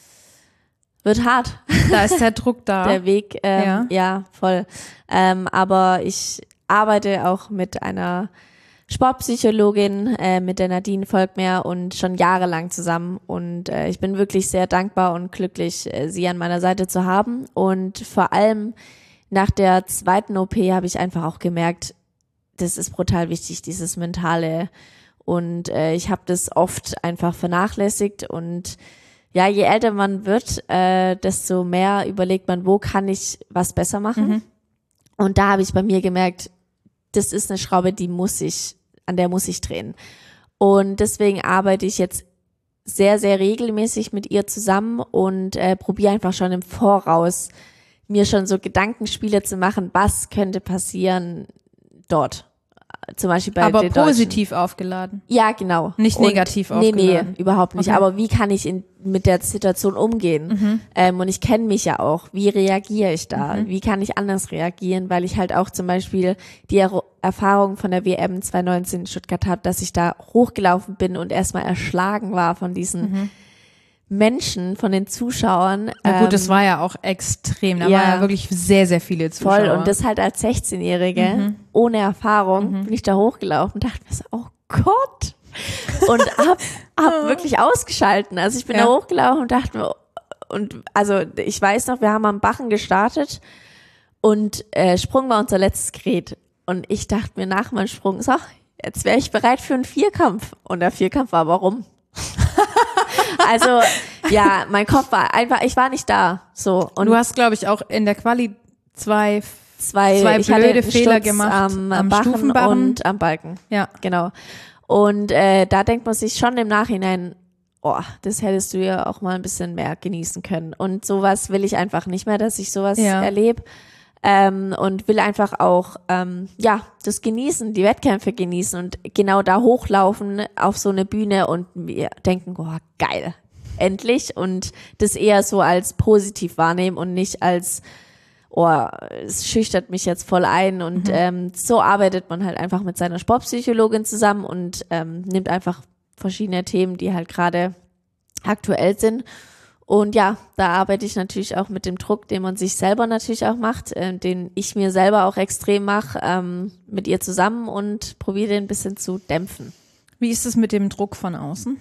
wird hart. Da ist der Druck da. Der Weg, ähm, Ja. ja, voll. Ähm, aber ich arbeite auch mit einer Sportpsychologin, äh, mit der Nadine Volkmer und schon jahrelang zusammen. Und äh, ich bin wirklich sehr dankbar und glücklich, äh, sie an meiner Seite zu haben. Und vor allem nach der zweiten O P habe ich einfach auch gemerkt, das ist brutal wichtig, dieses Mentale. Und äh, ich habe das oft einfach vernachlässigt. Und ja, je älter man wird, äh, desto mehr überlegt man, wo kann ich was besser machen. Mhm. Und da habe ich bei mir gemerkt, das ist eine Schraube, die muss ich, an der muss ich drehen. Und deswegen arbeite ich jetzt sehr, sehr regelmäßig mit ihr zusammen und äh, probiere einfach schon im Voraus, mir schon so Gedankenspiele zu machen, was könnte passieren dort. Zum Beispiel bei Aber den positiv aufgeladen. Ja, genau. Nicht und, negativ nee, aufgeladen. Nee, überhaupt nicht. Okay. Aber wie kann ich in, mit der Situation umgehen? Mhm. Ähm, und ich kenne mich ja auch. Wie reagiere ich da? Mhm. Wie kann ich anders reagieren? Weil ich halt auch zum Beispiel die er- Erfahrung von der W M zwanzig neunzehn in Stuttgart habe, dass ich da hochgelaufen bin und erstmal erschlagen war von diesen Mhm. Menschen, von den Zuschauern. Na gut, Ähm, das war ja auch extrem. Da ja. waren ja wirklich sehr, sehr viele Zuschauer. Voll. Und das halt als sechzehnjährige, Mhm. ohne Erfahrung, Mhm. bin ich da hochgelaufen und dachte mir so, oh Gott. Und hab, hab wirklich ausgeschalten. Also ich bin Ja. da hochgelaufen und dachte mir, und also ich weiß noch, wir haben am Bachen gestartet und äh, Sprung war unser letztes Gerät. Und ich dachte mir nach meinem Sprung, so, jetzt wäre ich bereit für einen Vierkampf. Und der Vierkampf war aber rum. Also, ja, mein Kopf war einfach, ich war nicht da, so. Und du hast, glaube ich, auch in der Quali zwei, zwei, zwei ich hatte blöde einen Fehler Sturz gemacht am, am Bachen Stufenbarren. und am Balken. ja. Genau. Und äh, da denkt man sich schon im Nachhinein, oh, das hättest du ja auch mal ein bisschen mehr genießen können. Und sowas will ich einfach nicht mehr, dass ich sowas Ja. erlebe. Ähm, und will einfach auch, ähm, ja, das genießen, die Wettkämpfe genießen und genau da hochlaufen auf so eine Bühne und wir denken, oh, geil, endlich. Und das eher so als positiv wahrnehmen und nicht als, oh, es schüchtert mich jetzt voll ein. Und Mhm. ähm, so arbeitet man halt einfach mit seiner Sportpsychologin zusammen und ähm, nimmt einfach verschiedene Themen, die halt gerade aktuell sind. Und ja, da arbeite ich natürlich auch mit dem Druck, den man sich selber natürlich auch macht, äh, den ich mir selber auch extrem mache, ähm, mit ihr zusammen und probiere den ein bisschen zu dämpfen. Wie ist es mit dem Druck von außen?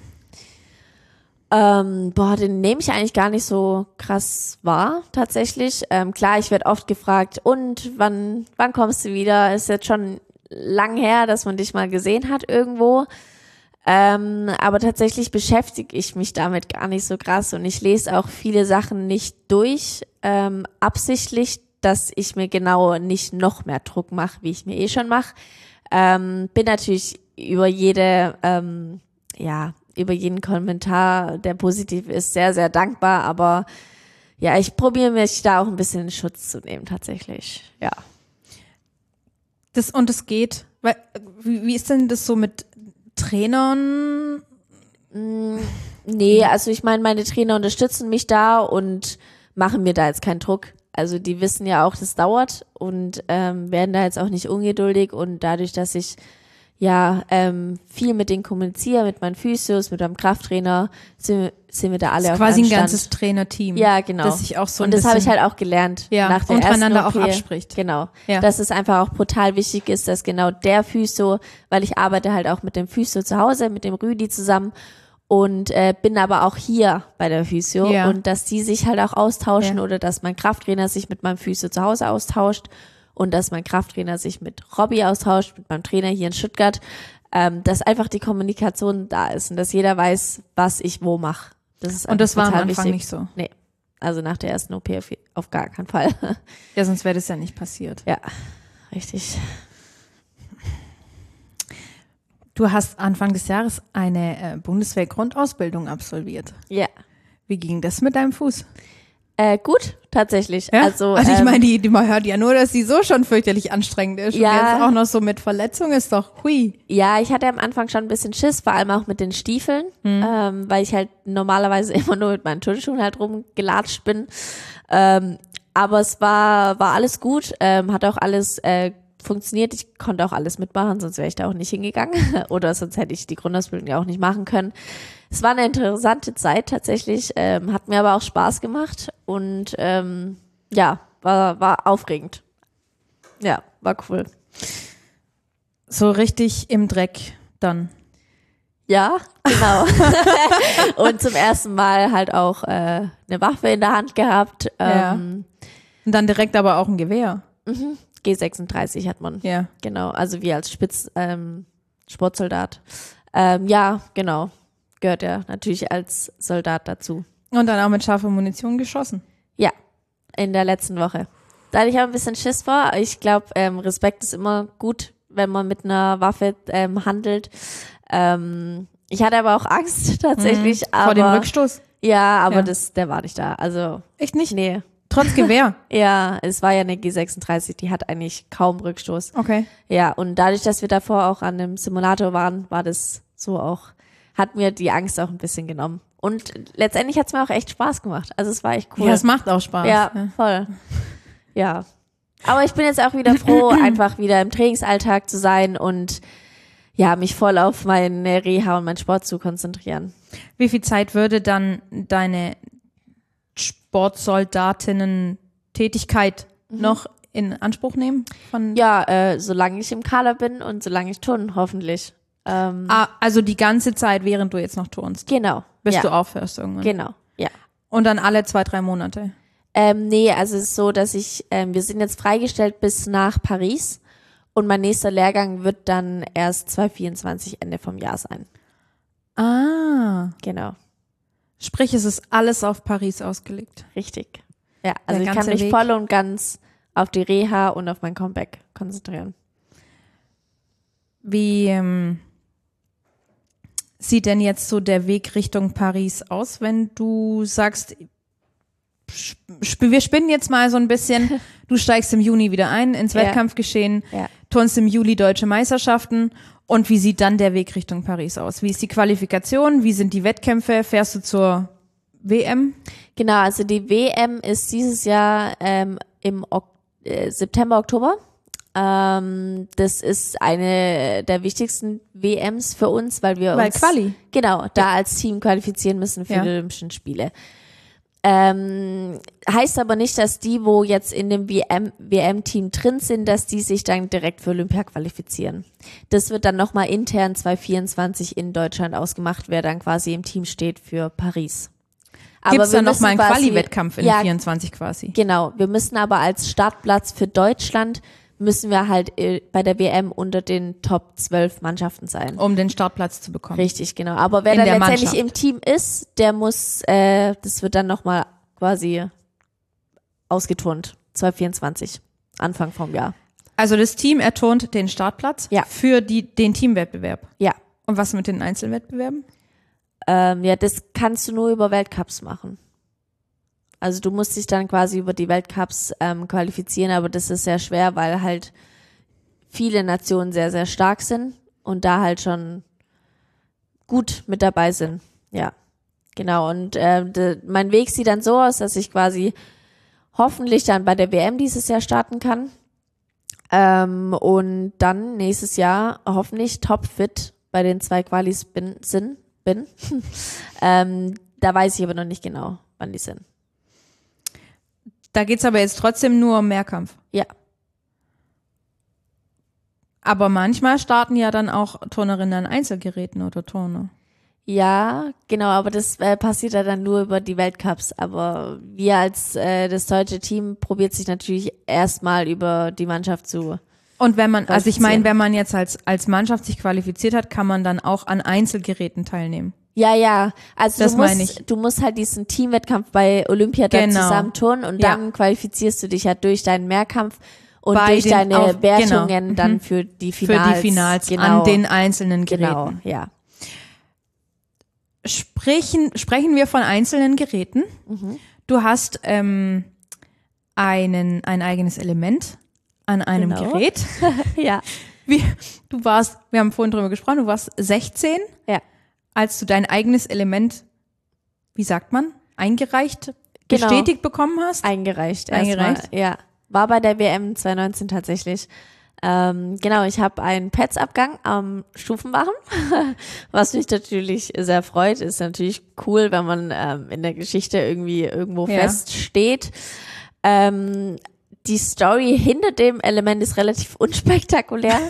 Ähm, boah, den nehme ich eigentlich gar nicht so krass wahr, tatsächlich. Ähm, klar, ich werde oft gefragt, und wann, wann kommst du wieder? Ist jetzt schon lang her, dass man dich mal gesehen hat irgendwo. Ähm, aber tatsächlich beschäftige ich mich damit gar nicht so krass und ich lese auch viele Sachen nicht durch, ähm, absichtlich, dass ich mir genau nicht noch mehr Druck mache, wie ich mir eh schon mache. Ähm, bin natürlich über jede, ähm, ja, über jeden Kommentar, der positiv ist, sehr, sehr dankbar, aber ja, ich probiere mich da auch ein bisschen in Schutz zu nehmen, tatsächlich, ja. Das, und es geht, weil, wie, wie ist denn das so mit Trainern? Nee, also ich meine, meine Trainer unterstützen mich da und machen mir da jetzt keinen Druck. Also die wissen ja auch, das dauert und ähm, werden da jetzt auch nicht ungeduldig und dadurch, dass ich ja ähm, viel mit denen kommuniziere, mit meinen Physios, mit meinem Krafttrainer, sind, sind wir da alle Das ist auf quasi einem ein Stand. ganzes Trainerteam. Ja, genau. Das sich auch so und ein das habe ich bisschen- halt auch gelernt Ja, nach der untereinander ersten O auch P. abspricht. Genau. Ja. Dass es einfach auch brutal wichtig ist, dass genau der Physio, weil ich arbeite halt auch mit dem Physio zu Hause, mit dem Rüdi zusammen und äh, bin aber auch hier bei der Physio Ja. und dass die sich halt auch austauschen Ja. oder dass mein Krafttrainer sich mit meinem Physio zu Hause austauscht und dass mein Krafttrainer sich mit Robby austauscht, mit meinem Trainer hier in Stuttgart, ähm, dass einfach die Kommunikation da ist und dass jeder weiß, was ich wo mache. Das ist Und das war am total Anfang wichtig. nicht so. Nee, also nach der ersten O P auf, auf gar keinen Fall. Ja, sonst wäre das ja nicht passiert. Ja, richtig. Du hast Anfang des Jahres eine äh, Bundeswehr-Grundausbildung absolviert. Ja. Wie ging das mit deinem Fuß? Äh, gut, tatsächlich. Ja? Also, also ich ähm, meine, die, die, man hört ja nur, dass sie so schon fürchterlich anstrengend ist. Ja. Und jetzt auch noch so mit Verletzung ist doch hui. ja, ich hatte am Anfang schon ein bisschen Schiss, vor allem auch mit den Stiefeln, Mhm. ähm, weil ich halt normalerweise immer nur mit meinen Turnschuhen halt rumgelatscht bin. Ähm, aber es war, war alles gut, ähm, hat auch alles äh, funktioniert. Ich konnte auch alles mitmachen, sonst wäre ich da auch nicht hingegangen. Oder sonst hätte ich die Grundausbildung ja auch nicht machen können. Es war eine interessante Zeit tatsächlich, ähm, hat mir aber auch Spaß gemacht und ähm, ja, war, war aufregend. Ja, war cool. So richtig im Dreck dann. Ja, genau. Und zum ersten Mal halt auch äh, eine Waffe in der Hand gehabt. Ähm, Ja. Und dann direkt aber auch ein Gewehr. mhm. G sechsunddreißig hat man. Ja. Genau, also wie als Spitz ähm, Sportsoldat. Ähm, ja, genau. Gehört ja natürlich als Soldat dazu. Und dann auch mit scharfer Munition geschossen. Ja, in der letzten Woche. Da hatte ich auch ein bisschen Schiss vor. Ich glaube, ähm, Respekt ist immer gut, wenn man mit einer Waffe ähm, handelt. Ähm, ich hatte aber auch Angst tatsächlich. Mhm. aber, Vor dem Rückstoß. Ja, aber Ja. das, der war nicht da. Also, Echt nicht? nee. Trotz Gewehr. Ja, es war ja eine G sechsunddreißig, die hat eigentlich kaum Rückstoß. Okay. Ja, und dadurch, dass wir davor auch an einem Simulator waren, war das so auch, hat mir die Angst auch ein bisschen genommen. Und letztendlich hat es mir auch echt Spaß gemacht. Also es war echt cool. Ja, es macht auch Spaß. Ja, voll. Ja. Aber ich bin jetzt auch wieder froh, einfach wieder im Trainingsalltag zu sein und ja, mich voll auf meine Reha und meinen Sport zu konzentrieren. Wie viel Zeit würde dann deine Sportsoldatinnen-Tätigkeit Mhm. noch in Anspruch nehmen? Von Ja, äh, solange ich im Kader bin und solange ich turnen, hoffentlich. Ähm, ah, also die ganze Zeit, während du jetzt noch turnst, genau. bis ja, du aufhörst irgendwann. Genau, ja. Und dann alle zwei, drei Monate. Ähm, nee, also es ist so, dass ich, ähm, wir sind jetzt freigestellt bis nach Paris und mein nächster Lehrgang wird dann erst zwanzig vierundzwanzig Ende vom Jahr sein. Ah. Genau, Sprich, es ist alles auf Paris ausgelegt. richtig. Ja, also Der ich kann ganze mich Weg. voll und ganz auf die Reha und auf mein Comeback konzentrieren. Wie ähm, sieht denn jetzt so der Weg Richtung Paris aus, wenn du sagst, sp- wir spinnen jetzt mal so ein bisschen, du steigst im Juni wieder ein ins Ja. Wettkampfgeschehen, Ja. turnst im Juli deutsche Meisterschaften und wie sieht dann der Weg Richtung Paris aus? Wie ist die Qualifikation? Wie sind die Wettkämpfe? Fährst du zur W M? Genau, also die W M ist dieses Jahr ähm, im ok- äh, September, Oktober. Ähm, das ist eine der wichtigsten W Ms für uns, weil wir Weil uns Quali. genau da als Team qualifizieren müssen für Ja. die Olympischen Spiele. Ähm, heißt aber nicht, dass die, wo jetzt in dem W M, W M-Team drin sind, dass die sich dann direkt für Olympia qualifizieren. Das wird dann nochmal intern zwanzig vierundzwanzig in Deutschland ausgemacht, wer dann quasi im Team steht für Paris. Gibt es wir dann noch müssen mal einen quasi- Quali-Wettkampf in ja, vierundzwanzig quasi? Genau, wir müssen aber als Startplatz für Deutschland müssen wir halt äh, bei der W M unter den Top zwölf Mannschaften sein. Um den Startplatz zu bekommen. Richtig, genau. Aber wer In dann der letztendlich Mannschaft. im Team ist, der muss, äh, das wird dann nochmal quasi ausgeturnt. zwanzig vierundzwanzig, Anfang vom Jahr. Also das Team erturnt den Startplatz Ja. für die, den Teamwettbewerb. Ja. Und was mit den Einzelwettbewerben? Ähm, ja, das kannst du nur über Weltcups machen. Also du musst dich dann quasi über die Weltcups ähm, qualifizieren, aber das ist sehr schwer, weil halt viele Nationen sehr, sehr stark sind und da halt schon gut mit dabei sind. Ja, genau. Und ähm, de, mein Weg sieht dann so aus, dass ich quasi hoffentlich dann bei der W M dieses Jahr starten kann ähm, und dann nächstes Jahr hoffentlich topfit bei den zwei Qualis bin, sind, bin. ähm, da weiß ich aber noch nicht genau, wann die sind. Da geht's aber jetzt trotzdem nur um Mehrkampf. Ja. Aber manchmal starten ja dann auch Turnerinnen an Einzelgeräten oder Turner. Ja, genau, aber das äh, passiert ja dann nur über die Weltcups. Aber wir als äh, das deutsche Team probiert sich natürlich erstmal über die Mannschaft zu. Und wenn man, also ich meine, Qualifizieren. wenn man jetzt als, als Mannschaft sich qualifiziert hat, kann man dann auch an Einzelgeräten teilnehmen. Ja, ja. Also Das du meine musst, ich. du musst halt diesen Teamwettkampf bei Olympia dann Genau. zusammen turnen und Ja. dann qualifizierst du dich ja durch deinen Mehrkampf und Bei durch den deine Auf- Wertungen genau. dann Mhm. für die Finals. Für die Finals genau. an den einzelnen Geräten. Genau, ja. Sprechen, sprechen wir von einzelnen Geräten. Mhm. Du hast ähm, einen, ein eigenes Element an einem Genau. Gerät. Ja. Wie, du warst, wir haben vorhin drüber gesprochen, du warst sechzehn, Ja. als du dein eigenes Element, wie sagt man, eingereicht, Genau. bestätigt bekommen hast. Eingereicht. Eingereicht? Erstmal, ja. War bei der W M zwanzig neunzehn tatsächlich. Ähm, genau, ich habe einen Pets-Abgang am Stufenbarren, was mich natürlich sehr freut. Ist natürlich cool, wenn man ähm, in der Geschichte irgendwie irgendwo Ja. feststeht. Ähm, die Story hinter dem Element ist relativ unspektakulär.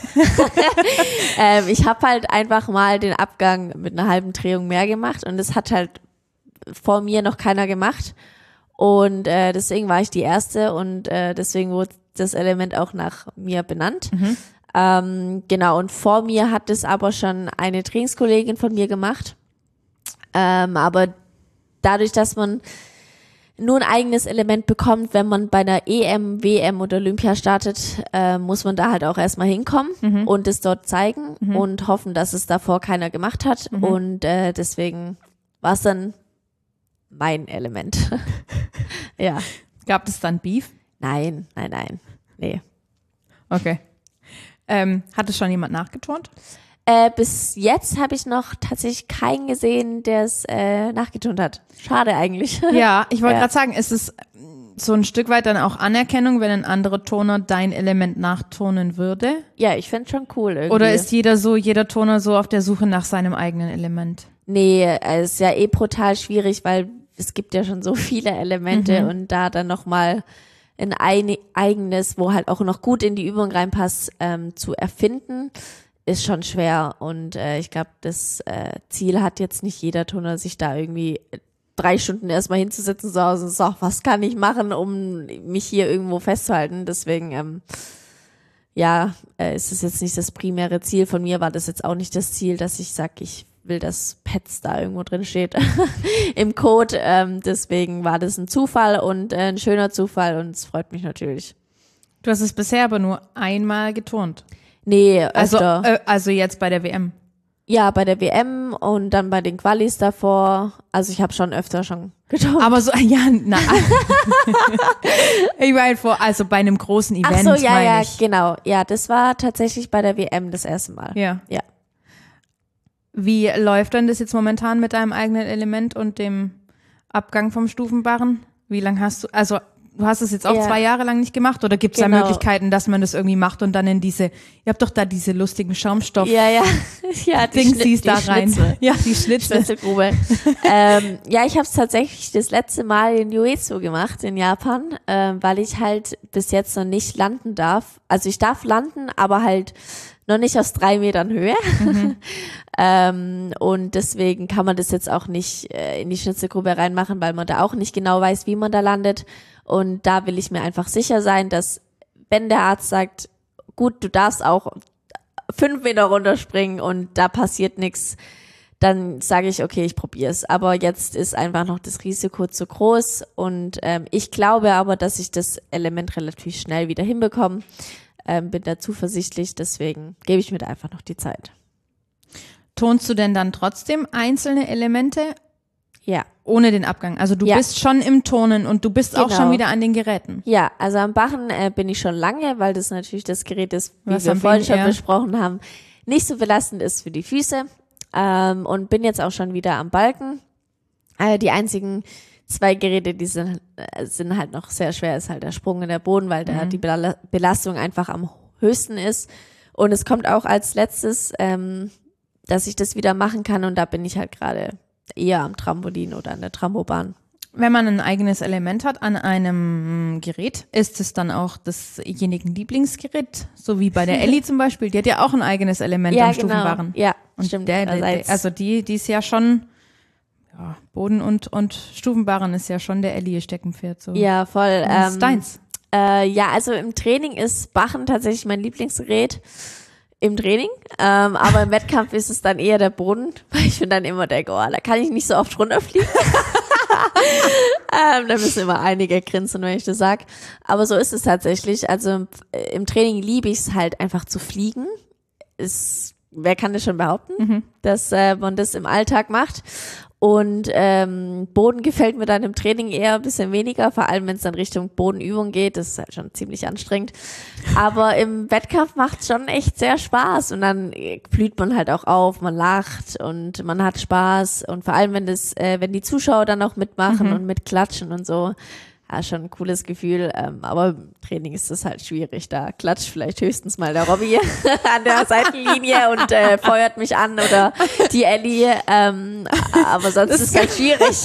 ähm, ich habe halt einfach mal den Abgang mit einer halben Drehung mehr gemacht und das hat halt vor mir noch keiner gemacht. Und äh, deswegen war ich die Erste und äh, deswegen wurde das Element auch nach mir benannt. Mhm. Ähm, genau, und vor mir hat es aber schon eine Trainingskollegin von mir gemacht. Ähm, aber dadurch, dass man nur ein eigenes Element bekommt, wenn man bei einer E M, W M oder Olympia startet, äh, muss man da halt auch erstmal hinkommen Mhm. und es dort zeigen Mhm. und hoffen, dass es davor keiner gemacht hat. Mhm. Und äh, deswegen war es dann mein Element. Ja. Gab es dann Beef? Nein, nein, nein. Nee. Okay. Ähm, hat es schon jemand nachgeturnt? Äh, bis jetzt habe ich noch tatsächlich keinen gesehen, der es äh, nachgeturnt hat. Schade eigentlich. Ja, ich wollte Ja. gerade sagen, ist es so ein Stück weit dann auch Anerkennung, wenn ein anderer Turner dein Element nachturnen würde? Ja, ich find's schon cool irgendwie. Oder ist jeder so, jeder Turner so auf der Suche nach seinem eigenen Element? Nee, es ist ja eh brutal schwierig, weil es gibt ja schon so viele Elemente Mhm. und da dann nochmal ein ein eigenes, wo halt auch noch gut in die Übung reinpasst, ähm, zu erfinden, ist schon schwer. Und äh, ich glaube, das äh, Ziel hat jetzt nicht jeder Turner, sich da irgendwie drei Stunden erstmal hinzusetzen, so, also, so, was kann ich machen, um mich hier irgendwo festzuhalten. Deswegen, ähm, ja, äh, ist es jetzt nicht das primäre Ziel. Von mir war das jetzt auch nicht das Ziel, dass ich sage, ich will, dass Pets da irgendwo drin steht im Code. Ähm, deswegen war das ein Zufall und äh, ein schöner Zufall und es freut mich natürlich. Du hast es bisher aber nur einmal geturnt. Nee, Also, öfter. äh, also jetzt bei der W M. Ja, bei der W M und dann bei den Qualis davor. Also ich habe schon öfter schon geturnt. Aber so, ja, na. Ich meine vor, also bei einem großen Event, Ach so, ja, meine ja, ich. genau. Ja, das war tatsächlich bei der W M das erste Mal. Ja. Ja. Wie läuft denn das jetzt momentan mit deinem eigenen Element und dem Abgang vom Stufenbarren? Wie lange hast du, also du hast es jetzt auch Ja. zwei Jahre lang nicht gemacht oder gibt es da Genau. Möglichkeiten, dass man das irgendwie macht und dann in diese, ihr habt doch da diese lustigen Schaumstoff Ja, ja. ja die Dingsies Schnitt- da die rein. Schnitzel. Ja, die Schnitzel. Schnitzelgrube. ähm, ja, ich habe es tatsächlich das letzte Mal in Uezu gemacht, in Japan, ähm, weil ich halt bis jetzt noch nicht landen darf. Also ich darf landen, aber halt noch nicht aus drei Metern Höhe. Mhm. ähm, und deswegen kann man das jetzt auch nicht äh, in die Schnitzelgrube reinmachen, weil man da auch nicht genau weiß, wie man da landet. Und da will ich mir einfach sicher sein, dass wenn der Arzt sagt, gut, du darfst auch fünf Meter runterspringen und da passiert nichts, dann sage ich, okay, ich probiere es. Aber jetzt ist einfach noch das Risiko zu groß und ähm, ich glaube aber, dass ich das Element relativ schnell wieder hinbekomme. Ähm, bin da zuversichtlich, deswegen gebe ich mir da einfach noch die Zeit. Tonst du denn dann trotzdem einzelne Elemente Ja. ohne den Abgang? Also du Ja. bist schon im Turnen und du bist auch Genau. schon wieder an den Geräten. Ja, also am Barren äh, bin ich schon lange, weil das natürlich das Gerät ist, wie Was wir am vorhin wen- schon ja. besprochen haben, nicht so belastend ist für die Füße. Ähm, und bin jetzt auch schon wieder am Balken. Äh, die einzigen zwei Geräte, die sind, äh, sind halt noch sehr schwer, ist halt der Sprung in der Boden, weil da Mhm. die Bela- Belastung einfach am höchsten ist. Und es kommt auch als letztes, ähm, dass ich das wieder machen kann und da bin ich halt gerade eher am Trampolin oder an der Trampolin. Wenn man ein eigenes Element hat an einem Gerät, ist es dann auch desjenigen Lieblingsgerät, so wie bei der Elli zum Beispiel. Die hat ja auch ein eigenes Element am Stufenbarren. Ja, Und stimmt. der, der, Allerseits. der, also die, die ist ja schon, ja, Boden und, und Stufenbarren ist ja schon der Elli ihr Steckenpferd. So. ja, voll. Das ist Ähm, deins. Äh, ja, also im Training ist Barren tatsächlich mein Lieblingsgerät im Training, ähm, aber im Wettkampf ist es dann eher der Boden, weil ich mir dann immer denke, oh, da kann ich nicht so oft runterfliegen. ähm, da müssen immer einige grinsen, wenn ich das sag. Aber so ist es tatsächlich. Also im, im Training liebe ich es halt einfach zu fliegen. Ist, wer kann das schon behaupten, Mhm. dass äh, man das im Alltag macht? Und ähm, Boden gefällt mir dann im Training eher ein bisschen weniger, vor allem wenn es dann Richtung Bodenübung geht. Das ist halt schon ziemlich anstrengend. Aber im Wettkampf macht es schon echt sehr Spaß und dann blüht man halt auch auf, man lacht und man hat Spaß und vor allem wenn das, äh, wenn die Zuschauer dann auch mitmachen Mhm. und mitklatschen und so, ja, schon ein cooles Gefühl, ähm, aber im Training ist das halt schwierig. Da klatscht vielleicht höchstens mal der Robby an der Seitenlinie und äh, feuert mich an oder die Ellie, ähm, aber sonst ist es halt schwierig.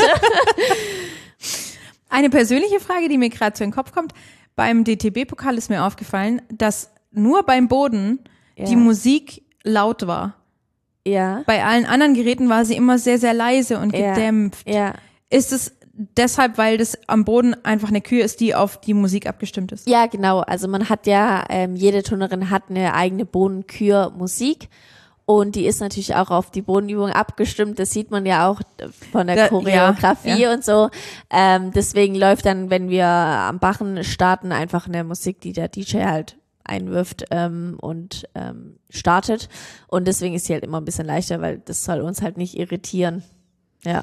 Eine persönliche Frage, die mir gerade zu den Kopf kommt. Beim D T B-Pokal ist mir aufgefallen, dass nur beim Boden Ja. die Musik laut war. Ja, Bei allen anderen Geräten war sie immer sehr, sehr leise und Ja. gedämpft. ja. Ist es deshalb, weil das am Boden einfach eine Kür ist, die auf die Musik abgestimmt ist? Ja, genau. Also man hat ja, ähm, jede Turnerin hat eine eigene Bodenkür-Musik und die ist natürlich auch auf die Bodenübung abgestimmt. Das sieht man ja auch von der Da- Choreografie ja, ja. und so. Ähm, deswegen läuft dann, wenn wir am Bachen starten, einfach eine Musik, die der D J halt einwirft ähm, und ähm, startet. Und deswegen ist sie halt immer ein bisschen leichter, weil das soll uns halt nicht irritieren. Ja.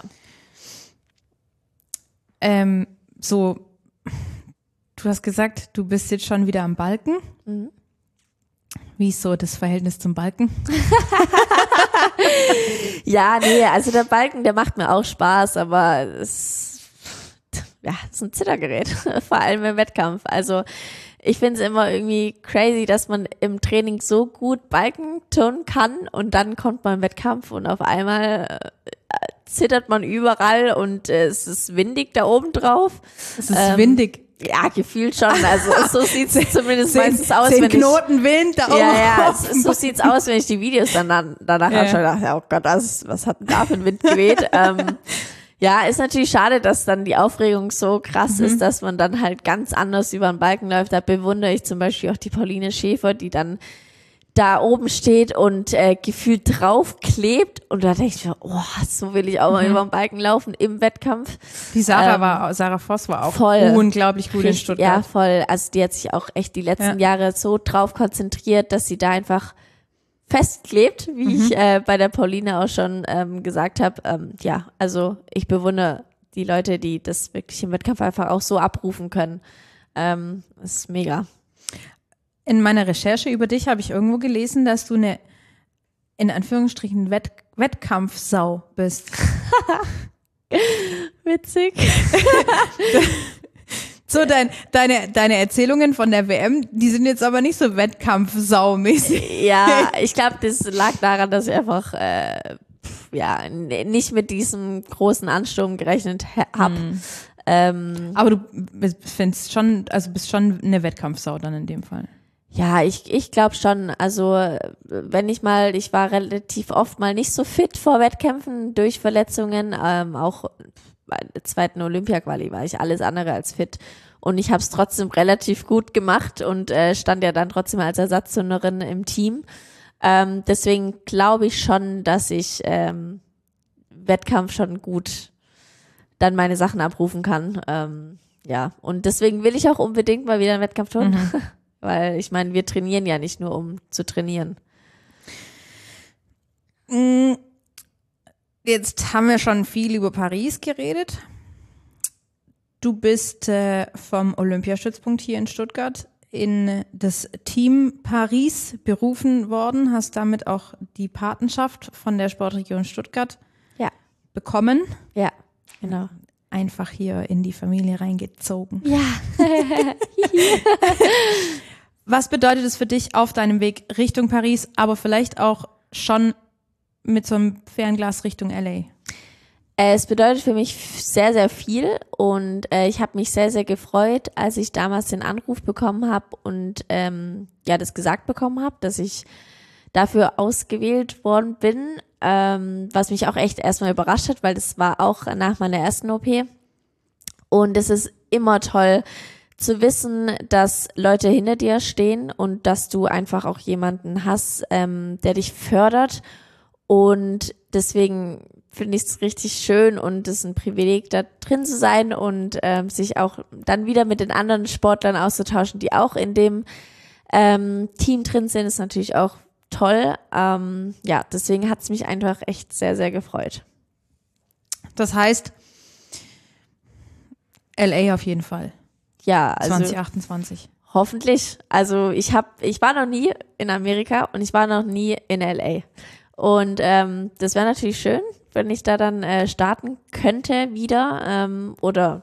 Ähm, so, du hast gesagt, du bist jetzt schon wieder am Balken. Mhm. Wie ist so das Verhältnis zum Balken? Ja, nee, also der Balken, der macht mir auch Spaß, aber es, ja, es ist ein Zittergerät, vor allem im Wettkampf. Also ich finde es immer irgendwie crazy, dass man im Training so gut Balken turnen kann und dann kommt man im Wettkampf und auf einmal äh, zittert man überall und äh, es ist windig da oben drauf. Es ist Ähm, windig. Ja, gefühlt schon. Also so sieht es zumindest Zehn, meistens aus, zehn wenn ich Knoten Wind da oben. ja, ja, auf es, dem so sieht's aus, wenn ich die Videos dann, dann danach Ja, anschaue. Ja. Dachte, oh Gott, das, was hat denn da für ein Wind geweht? ähm, ja, ist natürlich schade, dass dann die Aufregung so krass Mhm. ist, dass man dann halt ganz anders über den Balken läuft. Da bewundere ich zum Beispiel auch die Pauline Schäfer, die dann da oben steht und äh, gefühlt draufklebt. Und da denke ich mir, oh, so will ich auch mal Mhm. über den Balken laufen im Wettkampf. Die Sarah Ähm, war, Sarah Voss war auch voll. unglaublich gut in Richtig, Stuttgart. Ja, voll. Also die hat sich auch echt die letzten Ja. Jahre so drauf konzentriert, dass sie da einfach festklebt, wie Mhm. ich äh, bei der Pauline auch schon ähm, gesagt habe. Ähm, ja, also ich bewundere die Leute, die das wirklich im Wettkampf einfach auch so abrufen können. Ähm, das ist mega. In meiner Recherche über dich habe ich irgendwo gelesen, dass du eine, in Anführungsstrichen, Wett Wettkampfsau bist. Witzig. So, dein, deine, deine Erzählungen von der W M, die sind jetzt aber nicht so Wettkampfsau-mäßig. Ja, ich glaube, das lag daran, dass ich einfach äh, pf, ja n- nicht mit diesem großen Ansturm gerechnet habe. Ähm, Aber du findest schon, also bist schon eine Wettkampfsau dann in dem Fall. Ja, ich, ich glaube schon. Also wenn ich mal, ich war relativ oft mal nicht so fit vor Wettkämpfen durch Verletzungen. Ähm, auch bei der zweiten Olympia-Quali war ich alles andere als fit. Und ich habe es trotzdem relativ gut gemacht und äh, stand ja dann trotzdem als Ersatzturnerin im Team. Ähm, deswegen glaube ich schon, dass ich ähm, Wettkampf schon gut dann meine Sachen abrufen kann. Ähm, ja, und deswegen will ich auch unbedingt mal wieder einen Wettkampf tun. Mhm. Weil ich meine, wir trainieren ja nicht nur, um zu trainieren. Mm, Jetzt haben wir schon viel über Paris geredet. Du bist äh, vom Olympiastützpunkt hier in Stuttgart in das Team Paris berufen worden, hast damit auch die Patenschaft von der Sportregion Stuttgart Ja. bekommen. Ja, genau. Einfach hier in die Familie reingezogen. Ja. Was bedeutet es für dich auf deinem Weg Richtung Paris, aber vielleicht auch schon mit so einem Fernglas Richtung L A? Es bedeutet für mich sehr, sehr viel und äh, ich habe mich sehr, sehr gefreut, als ich damals den Anruf bekommen habe und ähm, ja das gesagt bekommen habe, dass ich dafür ausgewählt worden bin, ähm, was mich auch echt erstmal überrascht hat, weil das war auch nach meiner ersten O P und es ist immer toll zu wissen, dass Leute hinter dir stehen und dass du einfach auch jemanden hast, ähm, der dich fördert und deswegen finde ich es richtig schön und es ist ein Privileg, da drin zu sein und ähm, sich auch dann wieder mit den anderen Sportlern auszutauschen, die auch in dem ähm, Team drin sind, ist natürlich auch toll. Ähm, ja, deswegen hat es mich einfach echt sehr, sehr gefreut. Das heißt, L A auf jeden Fall. Ja, also zwanzig achtundzwanzig. hoffentlich. Also ich habe, ich war noch nie in Amerika und ich war noch nie in L A. Und ähm, das wäre natürlich schön, wenn ich da dann äh, starten könnte wieder ähm, oder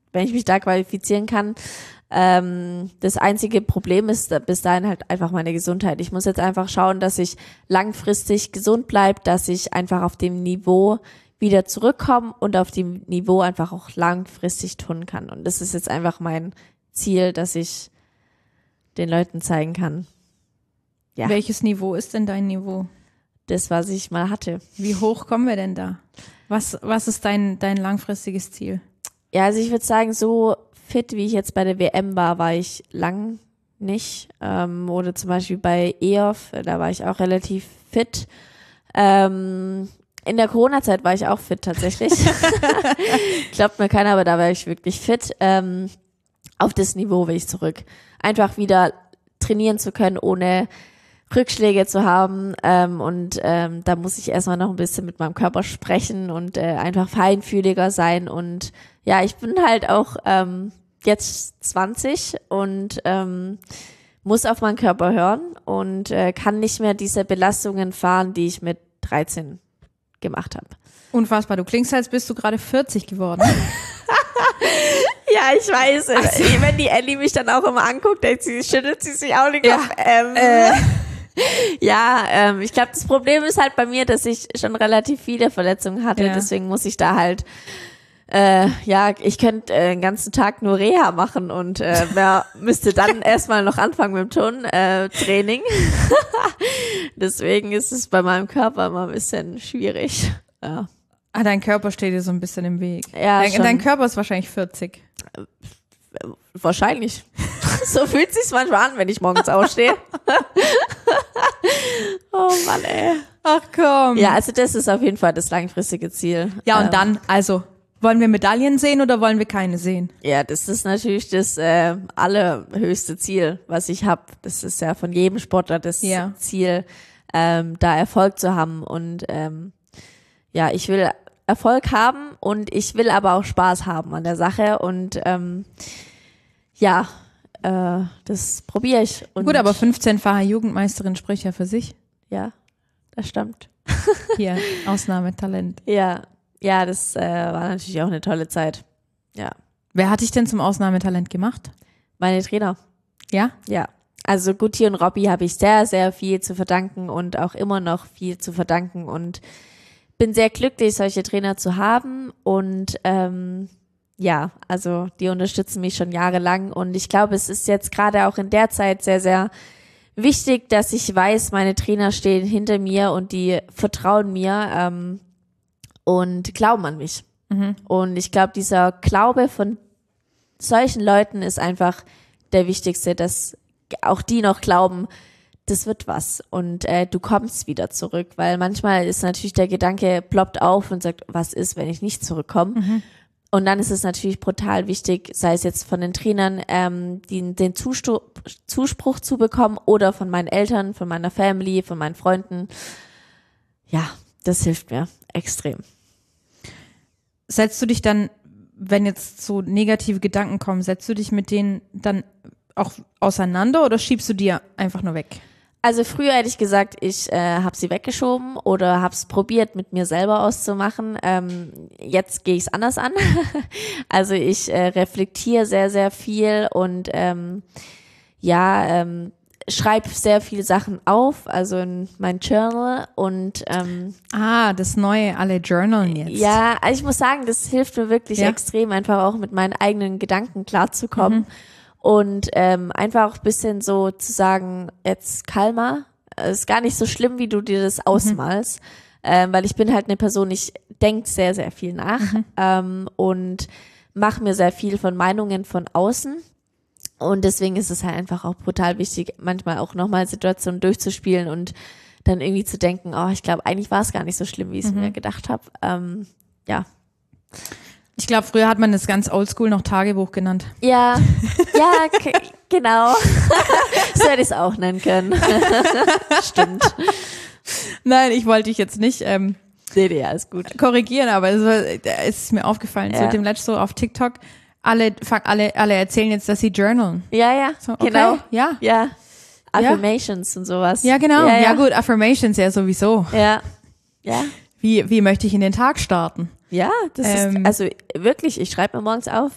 wenn ich mich da qualifizieren kann. Ähm, das einzige Problem ist bis dahin halt einfach meine Gesundheit. Ich muss jetzt einfach schauen, dass ich langfristig gesund bleibe, dass ich einfach auf dem Niveau wieder zurückkomme und auf dem Niveau einfach auch langfristig tun kann. Und das ist jetzt einfach mein Ziel, dass ich den Leuten zeigen kann. Ja. Welches Niveau ist denn dein Niveau? Das, was ich mal hatte. Wie hoch kommen wir denn da? Was, was ist dein, dein langfristiges Ziel? Ja, also ich würde sagen, so fit, wie ich jetzt bei der W M war, war ich lang nicht. Ähm, oder zum Beispiel bei E O F, da war ich auch relativ fit. Ähm, in der Corona-Zeit war ich auch fit tatsächlich. Glaubt mir keiner, aber da war ich wirklich fit. Ähm, auf das Niveau will ich zurück. Einfach wieder trainieren zu können, ohne Rückschläge zu haben. Ähm, und ähm, da muss ich erstmal noch ein bisschen mit meinem Körper sprechen und äh, einfach feinfühliger sein. Und ja, ich bin halt auch ähm, jetzt zwanzig und ähm, muss auf meinen Körper hören und äh, kann nicht mehr diese Belastungen fahren, die ich mit dreizehn gemacht habe. Unfassbar, du klingst, als bist du gerade vierzig geworden. Ja, ich weiß. Also, wenn die Ellie mich dann auch immer anguckt, denkt sie, schüttelt sie sich auch den Kopf. Ja, ähm, äh. ja ähm, ich glaube, das Problem ist halt bei mir, dass ich schon relativ viele Verletzungen hatte. Ja. Deswegen muss ich da halt Äh, ja, ich könnte äh, den ganzen Tag nur Reha machen und äh, wer müsste dann erstmal noch anfangen mit dem Turntraining. Deswegen ist es bei meinem Körper immer ein bisschen schwierig. Ja. Ah, dein Körper steht dir so ein bisschen im Weg. Ja, dein, dein Körper ist wahrscheinlich vierzig. Wahrscheinlich. So fühlt sich's manchmal an, wenn ich morgens aufstehe. Oh Mann, ey. Ach komm. Ja, also das ist auf jeden Fall das langfristige Ziel. Ja, und ähm, dann, also, wollen wir Medaillen sehen oder wollen wir keine sehen? Ja, das ist natürlich das äh, allerhöchste Ziel, was ich habe. Das ist ja von jedem Sportler das ja. Ziel, ähm, da Erfolg zu haben. Und ähm, ja, ich will Erfolg haben und ich will aber auch Spaß haben an der Sache. Und ähm, ja, äh, das probiere ich. Und gut, aber fünfzehnfache Jugendmeisterin spricht ja für sich. Ja, das stimmt. Hier, Ausnahmetalent. Ja. Ja, das äh, war natürlich auch eine tolle Zeit. Ja. Wer hat dich denn zum Ausnahmetalent gemacht? Meine Trainer. Ja? Ja. Also Guti und Robby habe ich sehr, sehr viel zu verdanken und auch immer noch viel zu verdanken und bin sehr glücklich, solche Trainer zu haben und ähm, ja, also die unterstützen mich schon jahrelang und ich glaube, es ist jetzt gerade auch in der Zeit sehr, sehr wichtig, dass ich weiß, meine Trainer stehen hinter mir und die vertrauen mir, ähm, und glauben an mich. Mhm. Und ich glaube, dieser Glaube von solchen Leuten ist einfach der wichtigste, dass auch die noch glauben, das wird was und äh, du kommst wieder zurück, weil manchmal ist natürlich der Gedanke, ploppt auf und sagt, was ist, wenn ich nicht zurückkomme? Mhm. Und dann ist es natürlich brutal wichtig, sei es jetzt von den Trainern, ähm, die, den Zustu- Zuspruch zu bekommen oder von meinen Eltern, von meiner Family, von meinen Freunden. Ja, das hilft mir extrem. Setzt du dich dann, wenn jetzt so negative Gedanken kommen, setzt du dich mit denen dann auch auseinander oder schiebst du die einfach nur weg? Also früher hätte ich gesagt, ich äh, habe sie weggeschoben oder habe es probiert, mit mir selber auszumachen. Ähm, jetzt gehe ich es anders an. Also ich äh, reflektiere sehr, sehr viel und ähm, ja, ähm, schreibe sehr viele Sachen auf, also in mein Journal und ähm, ah, das Neue, alle journalen jetzt. Ja, also ich muss sagen, das hilft mir wirklich ja? extrem, einfach auch mit meinen eigenen Gedanken klarzukommen mhm. und ähm, einfach auch ein bisschen so zu sagen, jetzt kalmer, ist gar nicht so schlimm, wie du dir das ausmalst, mhm. ähm, weil ich bin halt eine Person, ich denke sehr, sehr viel nach mhm. ähm, und mache mir sehr viel von Meinungen von außen. Und deswegen ist es halt einfach auch brutal wichtig, manchmal auch nochmal Situationen durchzuspielen und dann irgendwie zu denken, oh, ich glaube, eigentlich war es gar nicht so schlimm, wie ich es mhm. mir gedacht habe. Ähm, ja. Ich glaube, früher hat man das ganz oldschool noch Tagebuch genannt. Ja, ja, k- genau. So hätte ich es auch nennen können. Stimmt. Nein, ich wollte dich jetzt nicht ähm, nee, nee, alles gut. korrigieren, aber es, war, es ist mir aufgefallen, ja. so dem letzten so auf TikTok, Alle, alle, alle erzählen jetzt, dass sie journalen. Ja, ja, so, okay, genau. Ja. Ja. Affirmations ja. und sowas. Ja, genau. Ja, ja. ja, gut, Affirmations ja sowieso. Ja. Ja. Wie, wie möchte ich in den Tag starten? Ja, das ähm, ist, also wirklich, ich schreibe mir morgens auf,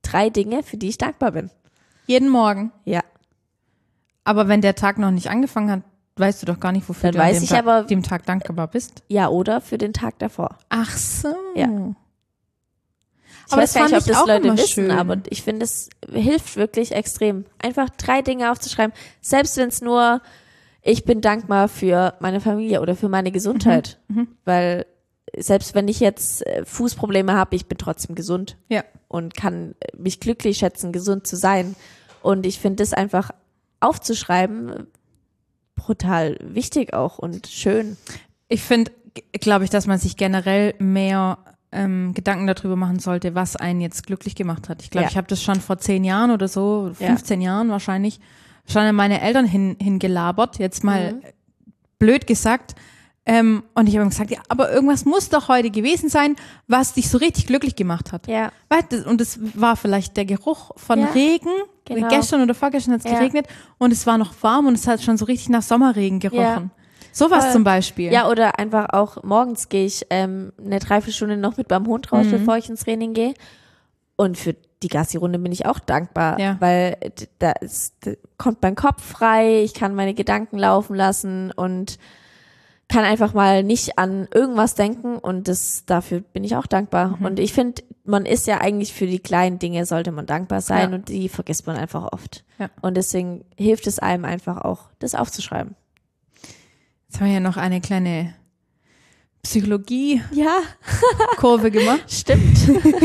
drei Dinge, für die ich dankbar bin. Jeden Morgen. Ja. Aber wenn der Tag noch nicht angefangen hat, weißt du doch gar nicht, wofür Dann du an weiß dem, ich Ta- aber- dem Tag dankbar bist. Ja, oder für den Tag davor. Ach so. Ja. Ich Aber weiß das gar nicht, fand ob ich das auch Leute immer wissen, schön. aber ich finde, es hilft wirklich extrem. Einfach drei Dinge aufzuschreiben, selbst wenn es nur, ich bin dankbar für meine Familie oder für meine Gesundheit. Mhm. Weil selbst wenn ich jetzt äh, Fußprobleme habe, ich bin trotzdem gesund Ja. und kann äh, mich glücklich schätzen, gesund zu sein. Und ich finde das einfach aufzuschreiben äh, brutal wichtig auch und schön. Ich finde, glaube ich, dass man sich generell mehr ähm, Gedanken darüber machen sollte, was einen jetzt glücklich gemacht hat. Ich glaube, Ja. ich habe das schon vor zehn Jahren oder so, Ja. fünfzehn Jahren wahrscheinlich, schon an meine Eltern hin, hingelabert, jetzt mal Mhm. blöd gesagt. Ähm, und ich habe ihm gesagt, ja, aber irgendwas muss doch heute gewesen sein, was dich so richtig glücklich gemacht hat. Ja. Weißt du, und es war vielleicht der Geruch von Ja, Regen. genau. Gestern oder vorgestern hat es Ja. geregnet und es war noch warm und es hat schon so richtig nach Sommerregen gerochen. Sowas Voll. zum Beispiel. Ja, oder einfach auch morgens gehe ich ähm, eine Dreiviertelstunde noch mit meinem Hund raus, Mhm. bevor ich ins Training gehe. Und für die Gassi-Runde bin ich auch dankbar, Ja. weil d- da, ist, da kommt mein Kopf frei, ich kann meine Gedanken laufen lassen und kann einfach mal nicht an irgendwas denken und das dafür bin ich auch dankbar. Mhm. Und ich finde, man ist ja eigentlich für die kleinen Dinge sollte man dankbar sein Ja. und die vergisst man einfach oft. Ja. Und deswegen hilft es einem einfach auch, das aufzuschreiben. Jetzt haben wir ja noch eine kleine Psychologie-Kurve Ja, gemacht. stimmt.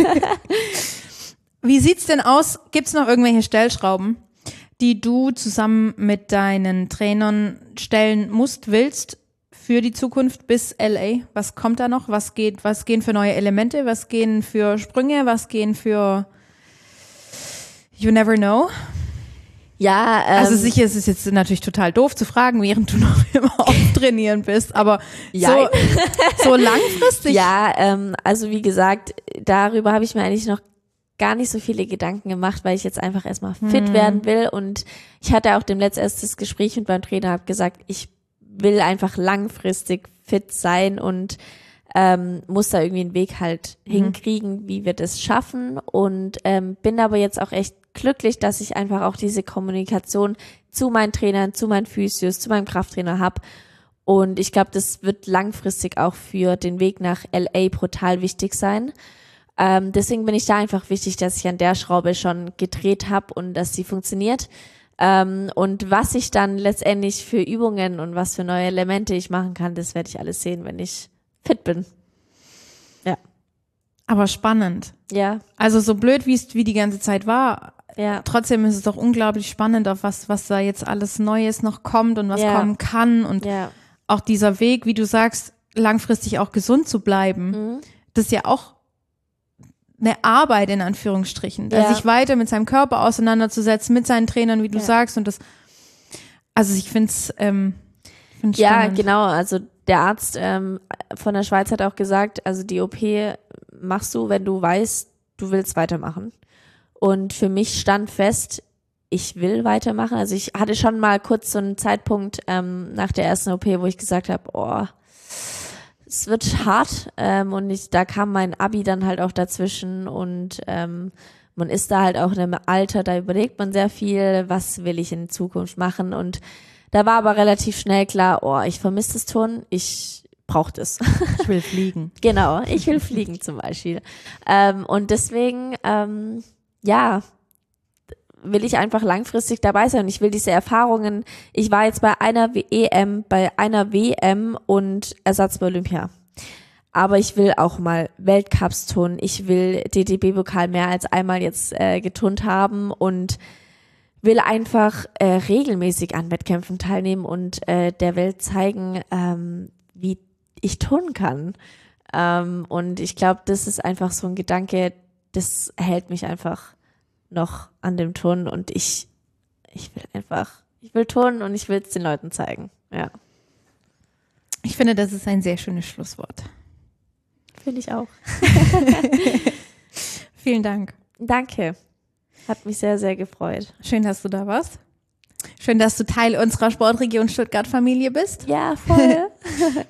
Wie sieht's denn aus? Gibt's noch irgendwelche Stellschrauben, die du zusammen mit deinen Trainern stellen musst, willst für die Zukunft bis L A? Was kommt da noch? Was geht, was gehen für neue Elemente? Was gehen für Sprünge? Was gehen für You never know? Ja, ähm, Also sicher ist es jetzt natürlich total doof zu fragen, während du noch immer auf Trainieren bist, aber Ja. so, so langfristig. ja, ähm, also wie gesagt, darüber habe ich mir eigentlich noch gar nicht so viele Gedanken gemacht, weil ich jetzt einfach erstmal fit Mhm. werden will und ich hatte auch dem letztes das Gespräch mit meinem Trainer, habe gesagt, ich will einfach langfristig fit sein und ähm, muss da irgendwie einen Weg halt Mhm. hinkriegen, wie wir das schaffen und ähm, bin aber jetzt auch echt glücklich, dass ich einfach auch diese Kommunikation zu meinen Trainern, zu meinen Physios, zu meinem Krafttrainer habe und ich glaube, das wird langfristig auch für den Weg nach L A brutal wichtig sein. Ähm, deswegen bin ich da einfach wichtig, dass ich an der Schraube schon gedreht habe und dass sie funktioniert. Ähm, und was ich dann letztendlich für Übungen und was für neue Elemente ich machen kann, das werde ich alles sehen, wenn ich fit bin. Ja. Aber spannend. Ja, Also so blöd, wie es wie die ganze Zeit war, ja, trotzdem ist es doch unglaublich spannend, auf was, was da jetzt alles Neues noch kommt und was Ja. kommen kann und ja. auch dieser Weg, wie du sagst, langfristig auch gesund zu bleiben, Mhm. das ist ja auch eine Arbeit in Anführungsstrichen, da Ja. sich weiter mit seinem Körper auseinanderzusetzen, mit seinen Trainern, wie du Ja. sagst und das, also ich finde es ähm, find's Ja, spannend. genau. Also der Arzt ähm, von der Schweiz hat auch gesagt, also die O P machst du, wenn du weißt, du willst weitermachen. Und für mich stand fest, ich will weitermachen. Also ich hatte schon mal kurz so einen Zeitpunkt ähm, nach der ersten O P, wo ich gesagt habe, oh, es wird hart. Ähm, und ich, da kam mein Abi dann halt auch dazwischen und ähm, man ist da halt auch in einem Alter, da überlegt man sehr viel, was will ich in Zukunft machen und da war aber relativ schnell klar, oh, ich vermisse das Turnen, ich brauche das. Ich will fliegen. Genau, ich will fliegen zum Beispiel. Ähm, und deswegen, ähm, ja, will ich einfach langfristig dabei sein. Und ich will diese Erfahrungen, ich war jetzt bei einer E M, bei einer W M und Ersatz bei Olympia. Aber ich will auch mal Weltcups turnen. Ich will D D B-Pokal mehr als einmal jetzt äh, geturnt haben und will einfach äh, regelmäßig an Wettkämpfen teilnehmen und äh, der Welt zeigen, ähm, wie ich turnen kann. Ähm, und ich glaube, das ist einfach so ein Gedanke, das hält mich einfach noch an dem Turnen und ich, ich will einfach, ich will turnen und ich will es den Leuten zeigen. Ja, Ich finde, das ist ein sehr schönes Schlusswort. finde ich auch. Vielen Dank. Danke. Hat mich sehr, sehr gefreut. Schön, dass du da warst. Schön, dass du Teil unserer Sportregion Stuttgart-Familie bist. Ja, voll.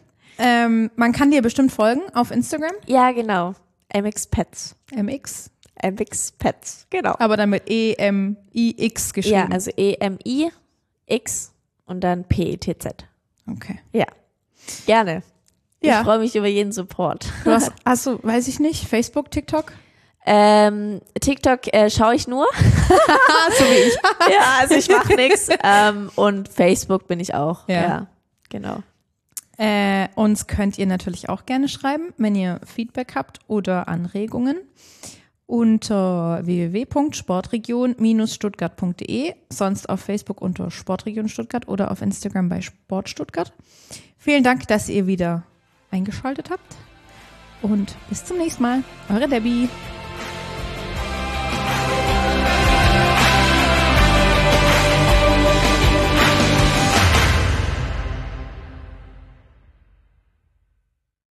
Ähm, man kann dir bestimmt folgen auf Instagram. Ja, genau. M X Pets. M X. M X Pets, genau. Aber dann mit E M I X geschrieben. Ja, also E M I X und dann P E T Z. Okay. Ja, gerne. Ja. Ich freue mich über jeden Support. Du hast, hast du, weiß ich nicht, Facebook, TikTok? Ähm, TikTok äh, schaue ich nur. So wie ich. Ja, also ich mache nichts. Ähm, und Facebook bin ich auch. Ja. Ja, genau. Äh, uns könnt ihr natürlich auch gerne schreiben, wenn ihr Feedback habt oder Anregungen unter w w w punkt sportregion Bindestrich stuttgart punkt d e, sonst auf Facebook unter Sportregion Stuttgart oder auf Instagram bei Sport Stuttgart. Vielen Dank, dass ihr wieder eingeschaltet habt und bis zum nächsten Mal. Eure Debbie.